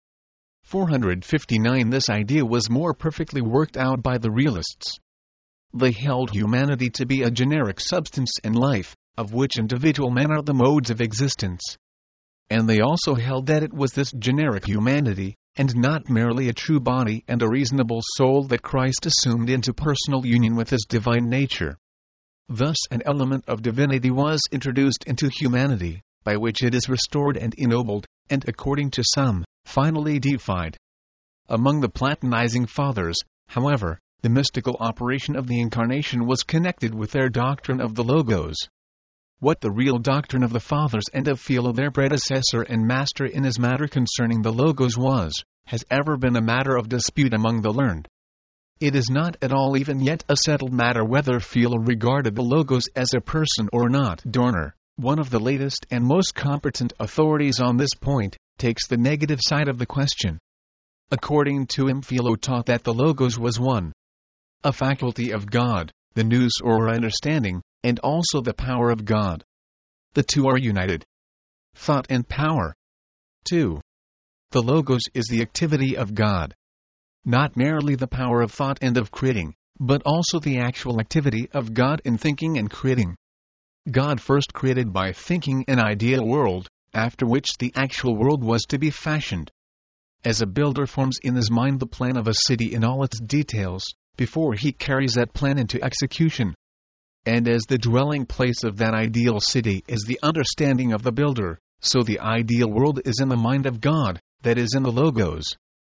459 This idea was more perfectly worked out by the realists. They held humanity to be a generic substance and life, of which individual men are the modes of existence. And they also held that it was this generic humanity, and not merely a true body and a reasonable soul, that Christ assumed into personal union with His divine nature. Thus an element of divinity was introduced into humanity, by which it is restored and ennobled, and according to some, finally deified. Among the Platonizing Fathers, however, the mystical operation of the Incarnation was connected with their doctrine of the Logos. What the real doctrine of the Fathers and of Philo, their predecessor and master in his matter concerning the Logos was, has ever been a matter of dispute among the learned. It is not at all even yet a settled matter whether Philo regarded the Logos as a person or not. Dorner, one of the latest and most competent authorities on this point, takes the negative side of the question. According to him, Philo taught that the Logos was one, a faculty of God, the nous or understanding, and also the power of God. The two are united. Thought and power. 2. The Logos is the activity of God. Not merely the power of thought and of creating, but also the actual activity of God in thinking and creating. God first created by thinking an ideal world, after which the actual world was to be fashioned. As a builder forms in his mind the plan of a city in all its details, before he carries that plan into execution. And as the dwelling place of that ideal city is the understanding of the builder, so the ideal world is in the mind of God, that is in the Logos.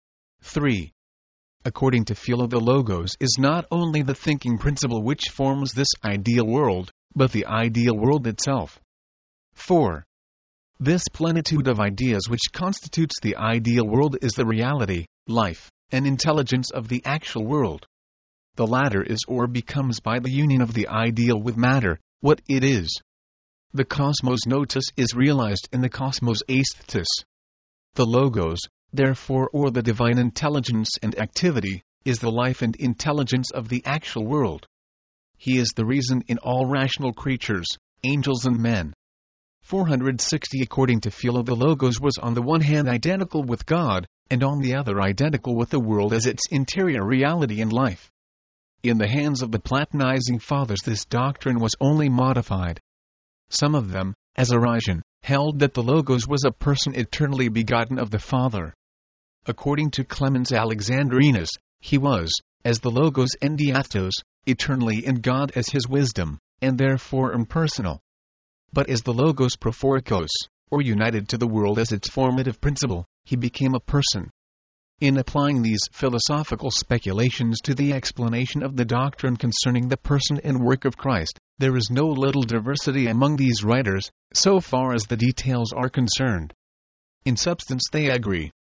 3. According to Philo, the Logos is not only the thinking principle which forms this ideal world, but the ideal world itself. 4. This plenitude of ideas which constitutes the ideal world is the reality, life, and intelligence of the actual world. The latter is or becomes by the union of the ideal with matter, what it is. The cosmos notus is realized in the cosmos aesthetus. The Logos, therefore, or the divine intelligence and activity, is the life and intelligence of the actual world. He is the reason in all rational creatures, angels and men. 460 According to Philo, the Logos was on the one hand identical with God, and on the other identical with the world as its interior reality and life. In the hands of the Platonizing Fathers this doctrine was only modified. Some of them, as Origen, held that the Logos was a person eternally begotten of the Father. According to Clemens Alexandrinus, he was, as the Logos endiathos, eternally in God as his wisdom, and therefore impersonal. But as the Logos prophorikos, or united to the world as its formative principle, he became a person. In applying these philosophical speculations to the explanation of the doctrine concerning the person and work of Christ, there is no little diversity among these writers, so far as the details are concerned. In substance they agree.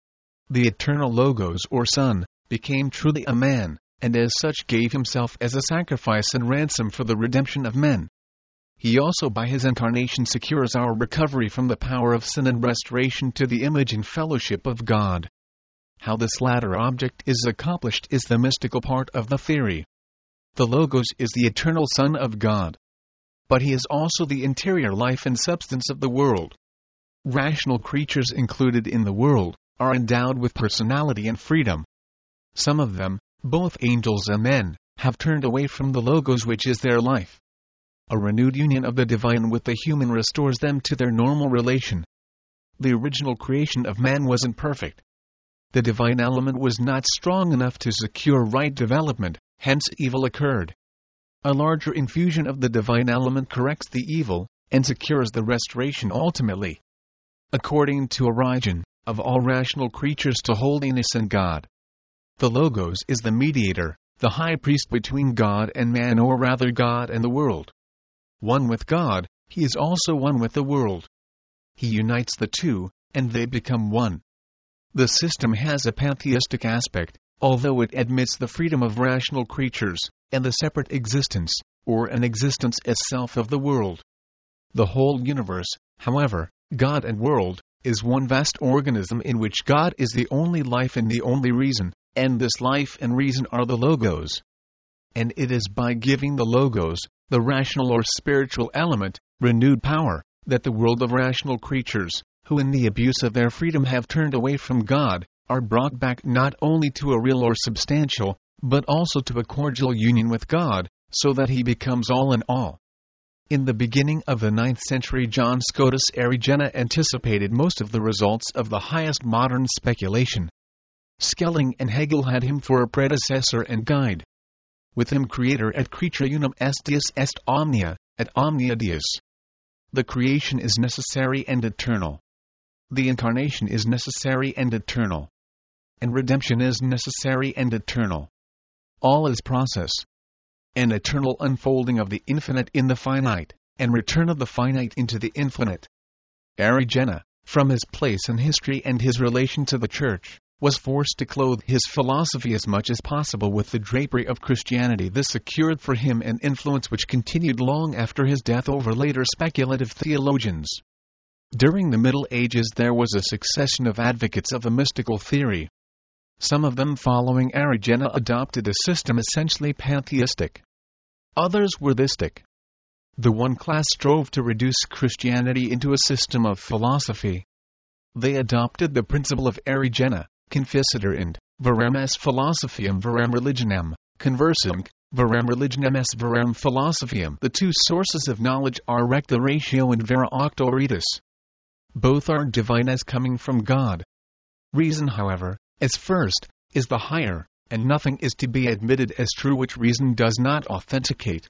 The eternal Logos or Son became truly a man, and as such gave himself as a sacrifice and ransom for the redemption of men. He also by his incarnation secures our recovery from the power of sin and restoration to the image and fellowship of God. How this latter object is accomplished is the mystical part of the theory. The Logos is the eternal Son of God. But he is also the interior life and substance of the world. Rational creatures included in the world are endowed with personality and freedom. Some of them, both angels and men, have turned away from the Logos which is their life. A renewed union of the divine with the human restores them to their normal relation. The original creation of man wasn't perfect. The divine element was not strong enough to secure right development, hence evil occurred. A larger infusion of the divine element corrects the evil, and secures the restoration ultimately. According to Origen, of all rational creatures to holiness and God. The Logos is the mediator, the high priest between God and man, or rather God and the world. One with God, he is also one with the world. He unites the two, and they become one. The system has a pantheistic aspect, although it admits the freedom of rational creatures, and the separate existence, or an existence as self of the world. The whole universe, however, God and world, is one vast organism in which God is the only life and the only reason, and this life and reason are the Logos. And it is by giving the Logos, the rational or spiritual element, renewed power, that the world of rational creatures, who in the abuse of their freedom have turned away from God, are brought back not only to a real or substantial, but also to a cordial union with God, so that he becomes all in all. In the beginning of the 9th century, John Scotus Erigena anticipated most of the results of the highest modern speculation. Schelling and Hegel had him for a predecessor and guide. With him creator et creature unum est Deus est omnia, et omnia Deus. The creation is necessary and eternal. The incarnation is necessary and eternal. And redemption is necessary and eternal. All is process. An eternal unfolding of the infinite in the finite, and return of the finite into the infinite. Erigena, from his place in history and his relation to the Church, was forced to clothe his philosophy as much as possible with the drapery of Christianity. This secured for him an influence which continued long after his death over later speculative theologians. During the Middle Ages there was a succession of advocates of the mystical theory. Some of them, following Erigena, adopted a system essentially pantheistic. Others were theistic. The one class strove to reduce Christianity into a system of philosophy. They adopted the principle of Erigena, conficitur int, verem est philosophiam verem religionem, conversum, verem religionem est verem philosophiam. The two sources of knowledge are recta ratio and vera auctoritas. Both are divine as coming from God. Reason, however, as first, is the higher, and nothing is to be admitted as true which reason does not authenticate.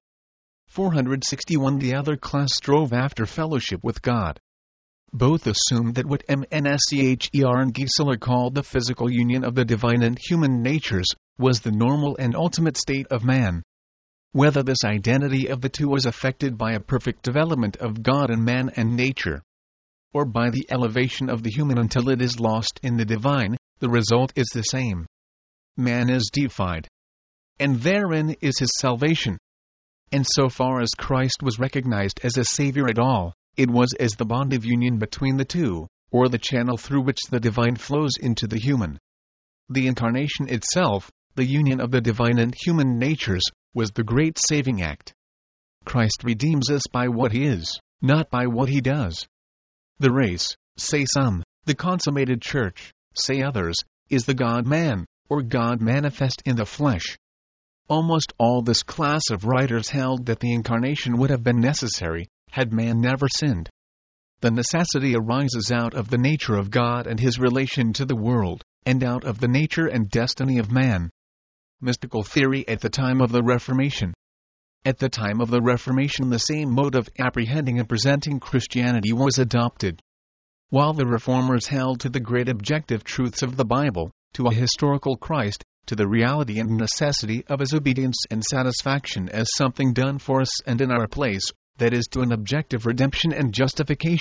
461 The other class strove after fellowship with God. Both assumed that what Mnscher and Gieseler called the physical union of the divine and human natures was the normal and ultimate state of man. Whether this identity of the two was affected by a perfect development of God and man and nature, or by the elevation of the human until it is lost in the divine, the result is the same. Man is deified. And therein is his salvation. And so far as Christ was recognized as a Savior at all, it was as the bond of union between the two, or the channel through which the divine flows into the human. The incarnation itself, the union of the divine and human natures, was the great saving act. Christ redeems us by what he is, not by what he does. The race, say some, the consummated church, say others, is the God-man, or God manifest in the flesh. Almost all this class of writers held that the incarnation would have been necessary, had man never sinned. The necessity arises out of the nature of God and his relation to the world, and out of the nature and destiny of man. Mystical theory at the time of the Reformation. At the time of the Reformation, the same mode of apprehending and presenting Christianity was adopted. While the Reformers held to the great objective truths of the Bible, to a historical Christ, to the reality and necessity of his obedience and satisfaction as something done for us and in our place, that is, to an objective redemption and justification,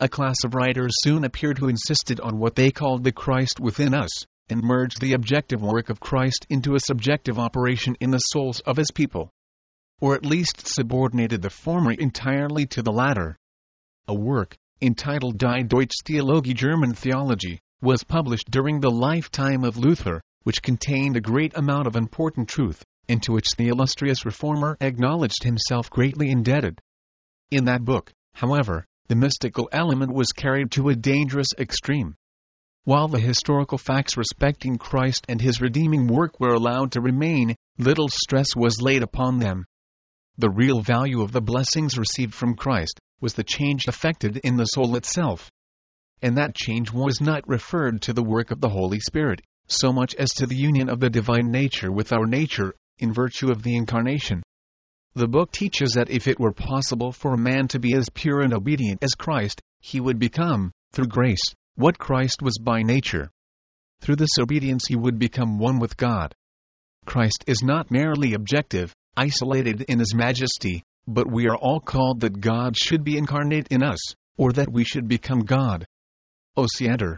A class of writers soon appeared who insisted on what they called the Christ within us, and merged the objective work of Christ into a subjective operation in the souls of his people. Or at least subordinated the former entirely to the latter. A work, entitled Die Deutsche Theologie German Theology, was published during the lifetime of Luther, which contained a great amount of important truth, and to which the illustrious reformer acknowledged himself greatly indebted. In that book, however, the mystical element was carried to a dangerous extreme. While the historical facts respecting Christ and his redeeming work were allowed to remain, little stress was laid upon them. The real value of the blessings received from Christ was the change effected in the soul itself. And that change was not referred to the work of the Holy Spirit, so much as to the union of the divine nature with our nature, in virtue of the Incarnation. The book teaches that if it were possible for a man to be as pure and obedient as Christ, he would become, through grace, what Christ was by nature. Through this obedience he would become one with God. Christ is not merely objective, isolated in his majesty, but we are all called that God should be incarnate in us, or that we should become God. Osiander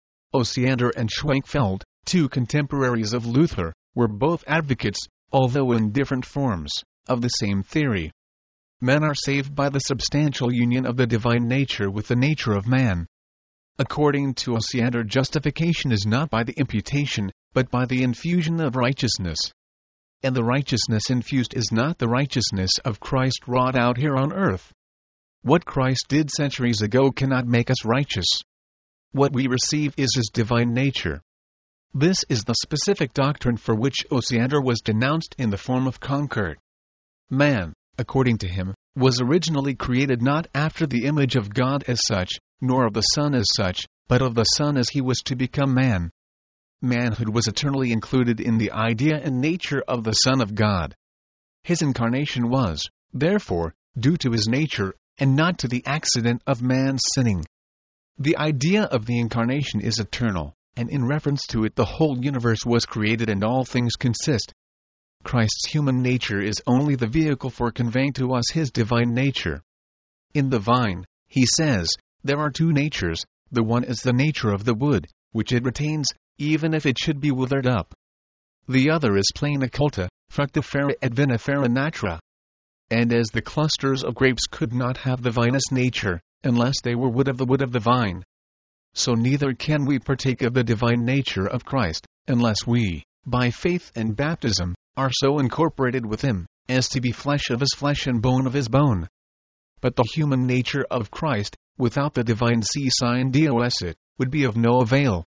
and Schwenkfeld, two contemporaries of Luther, were both advocates, although in different forms, of the same theory. Men are saved by the substantial union of the divine nature with the nature of man. According to Osiander, justification is not by the imputation, but by the infusion of righteousness. And the righteousness infused is not the righteousness of Christ wrought out here on earth. What Christ did centuries ago cannot make us righteous. What we receive is his divine nature. This is the specific doctrine for which Osiander was denounced in the form of Concord. Man, according to him, was originally created not after the image of God as such, nor of the Son as such, but of the Son as he was to become man. Manhood was eternally included in the idea and nature of the Son of God. His incarnation was, therefore, due to his nature, and not to the accident of man's sinning. The idea of the incarnation is eternal, and in reference to it the whole universe was created and all things consist. Christ's human nature is only the vehicle for conveying to us his divine nature. In the vine, he says, there are two natures, the one is the nature of the wood, which it retains, even if it should be withered up. The other is plena culta, fructifera et vinifera natura. And as the clusters of grapes could not have the vinous nature, unless they were wood of the vine, so neither can we partake of the divine nature of Christ, unless we, by faith and baptism, are so incorporated with him, as to be flesh of his flesh and bone of his bone. But the human nature of Christ, without the divine sign Deoesit, would be of no avail.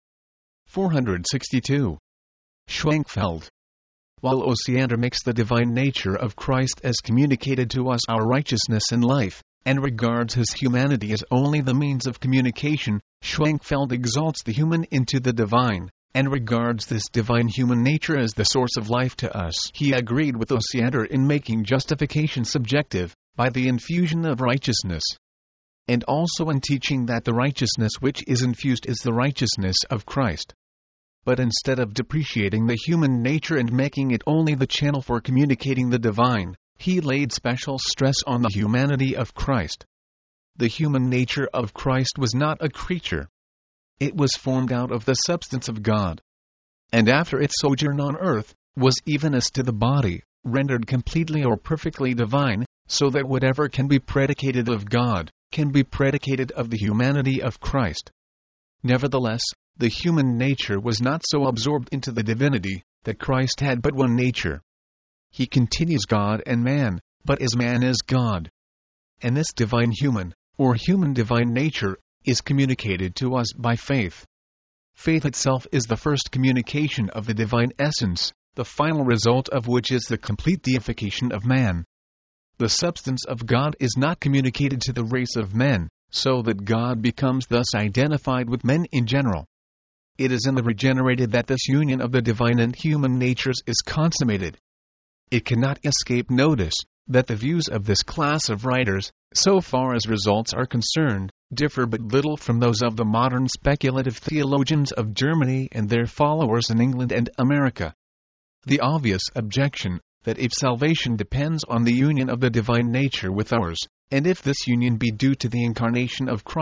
462. Schwenkfeld. While Osiander makes the divine nature of Christ as communicated to us our righteousness and life, and regards his humanity as only the means of communication, Schwenkfeld exalts the human into the divine, and regards this divine human nature as the source of life to us. He agreed with Osiander in making justification subjective, by the infusion of righteousness, and also in teaching that the righteousness which is infused is the righteousness of Christ. But instead of depreciating the human nature and making it only the channel for communicating the divine, he laid special stress on the humanity of Christ. The human nature of Christ was not a creature. It was formed out of the substance of God. And after its sojourn on earth, was even as to the body, rendered completely or perfectly divine, so that whatever can be predicated of God, can be predicated of the humanity of Christ. Nevertheless, the human nature was not so absorbed into the divinity, that Christ had but one nature. He continues God and man, but as man is God. And this divine human, or human divine nature, is communicated to us by faith. Faith itself is the first communication of the divine essence, the final result of which is the complete deification of man. The substance of God is not communicated to the race of men, so that God becomes thus identified with men in general. It is in the regenerated that this union of the divine and human natures is consummated. It cannot escape notice that the views of this class of writers, so far as results are concerned, differ but little from those of the modern speculative theologians of Germany and their followers in England and America. The obvious objection, that if salvation depends on the union of the divine nature with ours, and if this union be due to the incarnation of Christ,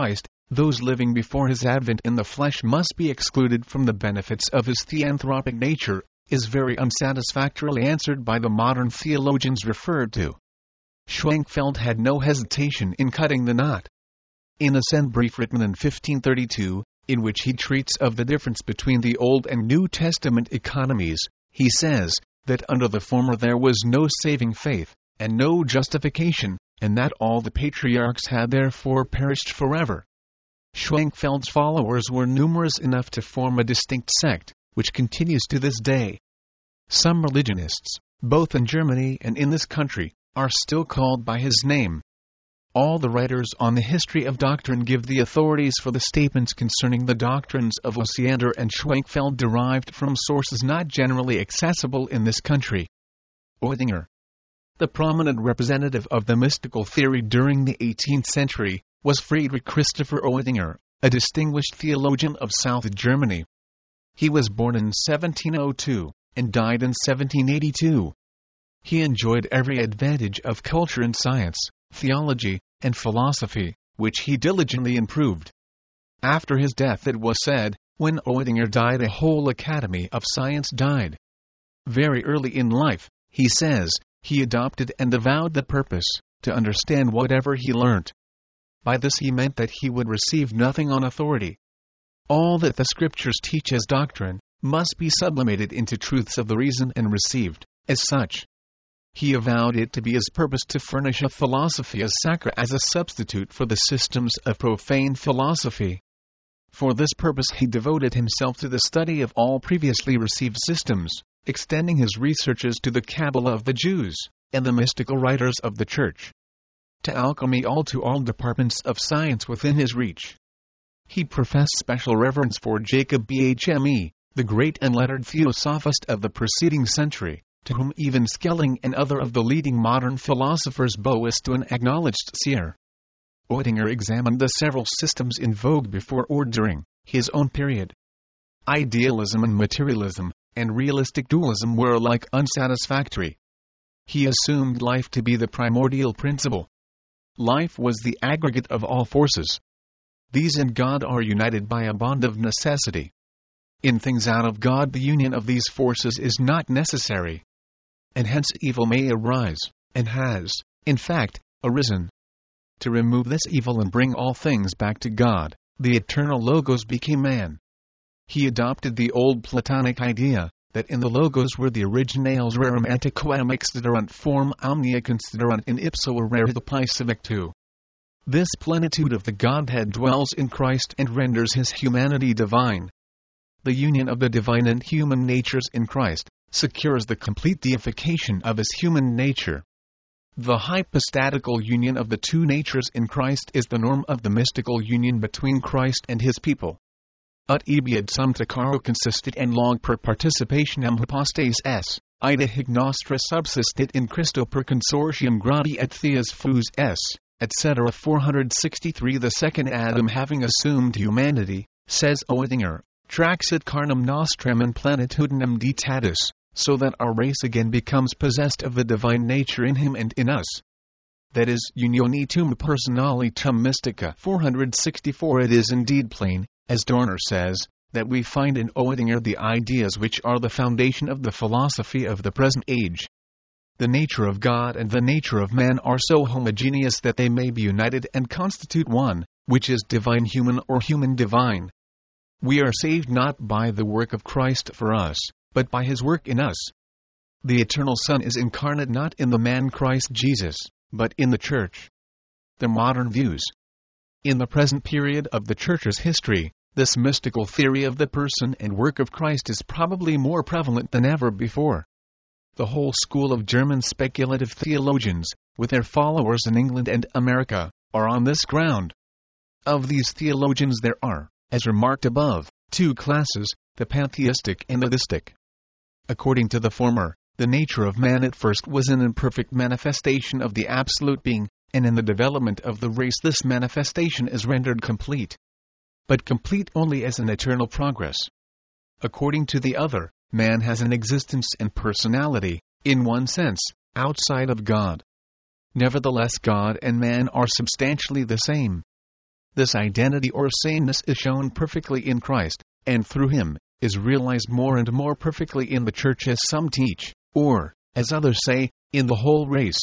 Those living before his advent in the flesh must be excluded from the benefits of his theanthropic nature, is very unsatisfactorily answered by the modern theologians referred to. Schwenkfeld had no hesitation in cutting the knot. In a Send brief written in 1532, in which he treats of the difference between the Old and New Testament economies, he says that under the former there was no saving faith, and no justification, and that all the patriarchs had therefore perished forever. Schwenkfeld's followers were numerous enough to form a distinct sect, which continues to this day. Some religionists, both in Germany and in this country, are still called by his name. All the writers on the history of doctrine give the authorities for the statements concerning the doctrines of Osiander and Schwenkfeld derived from sources not generally accessible in this country. Oettinger, the prominent representative of the mystical theory during the 18th century, was Friedrich Christopher Oettinger, a distinguished theologian of South Germany. He was born in 1702 and died in 1782. He enjoyed every advantage of culture in science, theology, and philosophy, which he diligently improved. After his death, it was said, when Oettinger died, a whole academy of science died. Very early in life, he says, he adopted and avowed the purpose to understand whatever he learnt. By this he meant that he would receive nothing on authority. All that the Scriptures teach as doctrine must be sublimated into truths of the reason and received as such. He avowed it to be his purpose to furnish a philosophia sacra as a substitute for the systems of profane philosophy. For this purpose he devoted himself to the study of all previously received systems, extending his researches to the Kabbalah of the Jews, and the mystical writers of the Church. To alchemy, to all departments of science within his reach. He professed special reverence for Jacob Bhme, the great unlettered theosophist of the preceding century, to whom even Schelling and other of the leading modern philosophers bow as to an acknowledged seer. Oettinger examined the several systems in vogue before or during his own period. Idealism and materialism, and realistic dualism were alike unsatisfactory. He assumed life to be the primordial principle. Life was the aggregate of all forces. These and God are united by a bond of necessity. In things out of God, the union of these forces is not necessary. And hence evil may arise, and has, in fact, arisen. To remove this evil and bring all things back to God, the eternal Logos became man. He adopted the old Platonic idea, that in the Logos were the originales rerum antiquam extiderunt form omnia considerunt in ipso rare the placivectu. This plenitude of the Godhead dwells in Christ and renders his humanity divine. The union of the divine and human natures in Christ secures the complete deification of his human nature. The hypostatical union of the two natures in Christ is the norm of the mystical union between Christ and his people. Ut ebiad sumpta caro consistit and log per participationem hypostes s, ida hic nostra subsistit in Christo per consortium gradi et theas fus s, etc. 463. The second Adam, having assumed humanity, says Oettinger, traxit carnum nostrum in plenitudinem ditatis, so that our race again becomes possessed of the divine nature in him and in us. That is, unionitum personalitum mystica. 464. It is indeed plain, as Dorner says, that we find in Oettinger the ideas which are the foundation of the philosophy of the present age. The nature of God and the nature of man are so homogeneous that they may be united and constitute one, which is divine human or human divine. We are saved not by the work of Christ for us, but by his work in us. The eternal Son is incarnate not in the man Christ Jesus, but in the Church. The modern views. In the present period of the Church's history, this mystical theory of the person and work of Christ is probably more prevalent than ever before. The whole school of German speculative theologians, with their followers in England and America, are on this ground. Of these theologians there are, as remarked above, two classes, the pantheistic and the theistic. According to the former, the nature of man at first was an imperfect manifestation of the absolute being, and in the development of the race this manifestation is rendered complete. But complete only as an eternal progress. According to the other, man has an existence and personality, in one sense, outside of God. Nevertheless, God and man are substantially the same. This identity or sameness is shown perfectly in Christ, and through Him, is realized more and more perfectly in the Church, as some teach, or, as others say, in the whole race.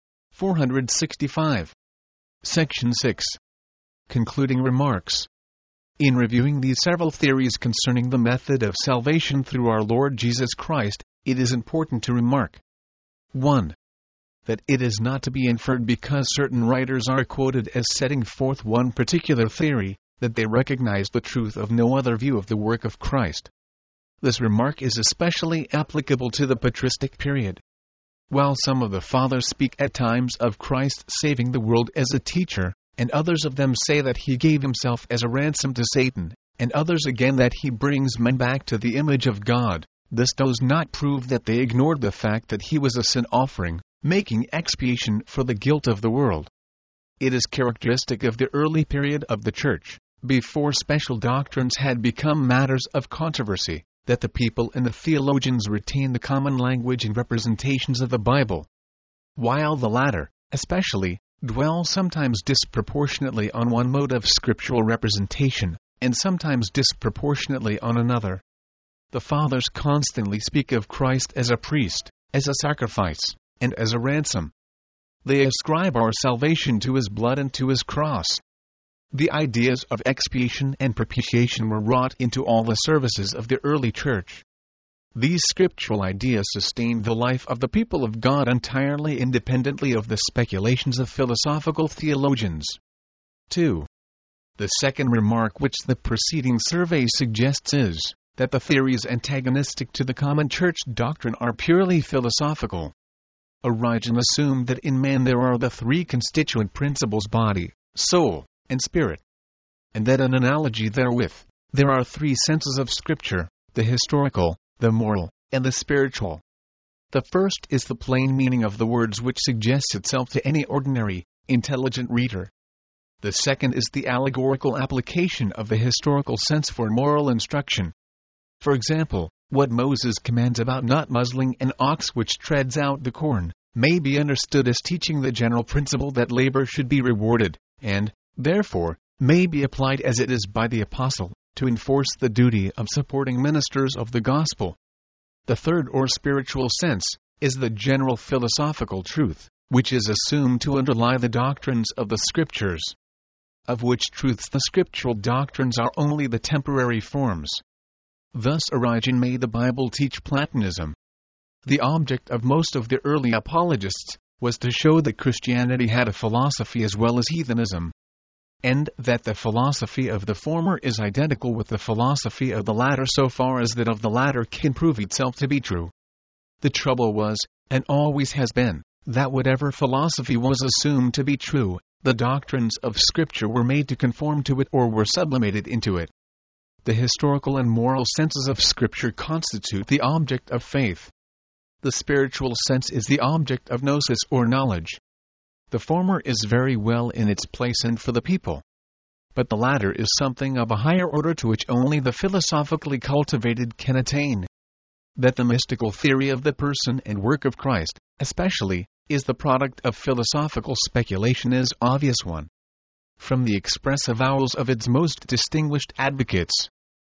465. Section 6. Concluding remarks. In reviewing these several theories concerning the method of salvation through our Lord Jesus Christ, it is important to remark 1. That it is not to be inferred because certain writers are quoted as setting forth one particular theory, that they recognize the truth of no other view of the work of Christ. This remark is especially applicable to the patristic period. While some of the Fathers speak at times of Christ saving the world as a teacher, and others of them say that He gave Himself as a ransom to Satan, and others again that He brings men back to the image of God, this does not prove that they ignored the fact that He was a sin offering, making expiation for the guilt of the world. It is characteristic of the early period of the Church, before special doctrines had become matters of controversy, that the people and the theologians retain the common language and representations of the Bible, while the latter, especially, dwell sometimes disproportionately on one mode of scriptural representation, and sometimes disproportionately on another. The Fathers constantly speak of Christ as a priest, as a sacrifice, and as a ransom. They ascribe our salvation to His blood and to His cross. The ideas of expiation and propitiation were wrought into all the services of the early Church. These scriptural ideas sustained the life of the people of God entirely independently of the speculations of philosophical theologians. 2. The second remark which the preceding survey suggests is that the theories antagonistic to the common Church doctrine are purely philosophical. Origen assumed that in man there are the three constituent principles: body, soul, and spirit, and that an analogy therewith, there are three senses of Scripture: the historical, the moral, and the spiritual. The first is the plain meaning of the words which suggests itself to any ordinary, intelligent reader. The second is the allegorical application of the historical sense for moral instruction. For example, what Moses commands about not muzzling an ox which treads out the corn, may be understood as teaching the general principle that labor should be rewarded, and, therefore, may be applied as it is by the Apostle, to enforce the duty of supporting ministers of the gospel. The third or spiritual sense is the general philosophical truth, which is assumed to underlie the doctrines of the Scriptures, of which truths the scriptural doctrines are only the temporary forms. Thus Origen made the Bible teach Platonism. The object of most of the early apologists was to show that Christianity had a philosophy as well as heathenism, and that the philosophy of the former is identical with the philosophy of the latter so far as that of the latter can prove itself to be true. The trouble was, and always has been, that whatever philosophy was assumed to be true, the doctrines of Scripture were made to conform to it or were sublimated into it. The historical and moral senses of Scripture constitute the object of faith. The spiritual sense is the object of gnosis or knowledge. The former is very well in its place and for the people, but the latter is something of a higher order to which only the philosophically cultivated can attain. That the mystical theory of the person and work of Christ, especially, is the product of philosophical speculation is obvious one, from the express avowals of its most distinguished advocates.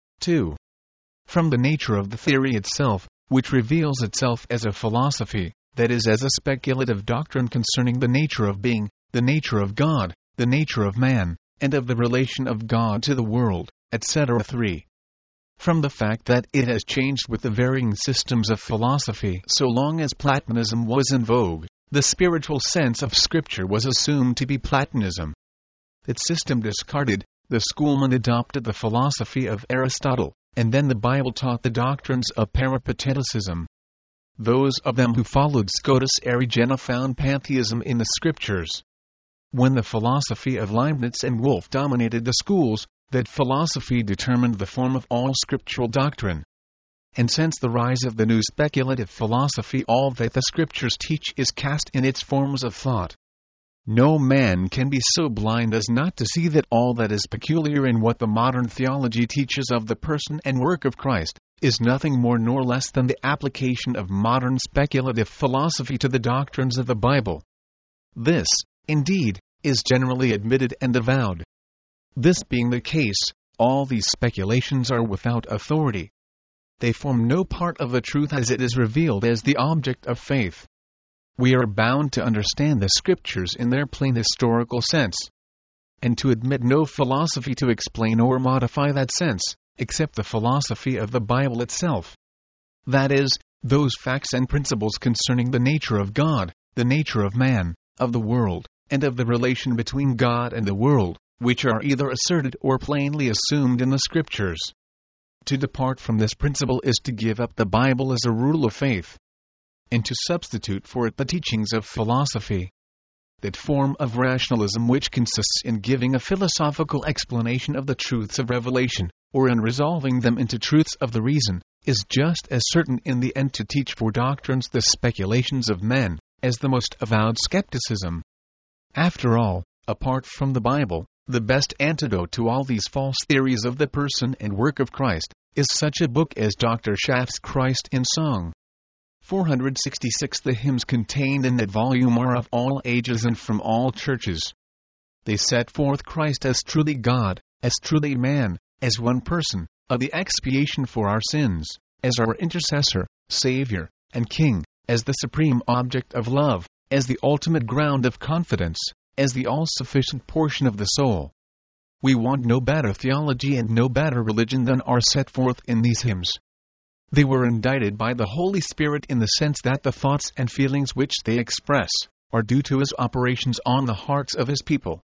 2. From the nature of the theory itself, which reveals itself as a philosophy, that is, as a speculative doctrine concerning the nature of being, the nature of God, the nature of man, and of the relation of God to the world, etc. 3. From the fact that it has changed with the varying systems of philosophy so long as Platonism was in vogue, the spiritual sense of Scripture was assumed to be Platonism. Its system discarded, the schoolmen adopted the philosophy of Aristotle, and then the Bible taught the doctrines of Peripateticism. Those of them who followed Scotus Erigena found pantheism in the Scriptures. When the philosophy of Leibniz and Wolff dominated the schools, that philosophy determined the form of all scriptural doctrine. And since the rise of the new speculative philosophy, all that the Scriptures teach is cast in its forms of thought. No man can be so blind as not to see that all that is peculiar in what the modern theology teaches of the person and work of Christ is nothing more nor less than the application of modern speculative philosophy to the doctrines of the Bible. This, indeed, is generally admitted and avowed. This being the case, all these speculations are without authority. They form no part of the truth as it is revealed as the object of faith. We are bound to understand the Scriptures in their plain historical sense, and to admit no philosophy to explain or modify that sense, except the philosophy of the Bible itself. That is, those facts and principles concerning the nature of God, the nature of man, of the world, and of the relation between God and the world, which are either asserted or plainly assumed in the Scriptures. To depart from this principle is to give up the Bible as a rule of faith, and to substitute for it the teachings of philosophy. That form of rationalism which consists in giving a philosophical explanation of the truths of revelation, or in resolving them into truths of the reason, is just as certain in the end to teach for doctrines the speculations of men, as the most avowed skepticism. After all, apart from the Bible, the best antidote to all these false theories of the person and work of Christ is such a book as Dr. Schaff's Christ in Song. 466 The hymns contained in that volume are of all ages and from all churches. They set forth Christ as truly God, as truly man, as one person, of the expiation for our sins, as our intercessor, Savior, and King, as the supreme object of love, as the ultimate ground of confidence, as the all-sufficient portion of the soul. We want no better theology and no better religion than are set forth in these hymns. They were indited by the Holy Spirit in the sense that the thoughts and feelings which they express are due to His operations on the hearts of His people.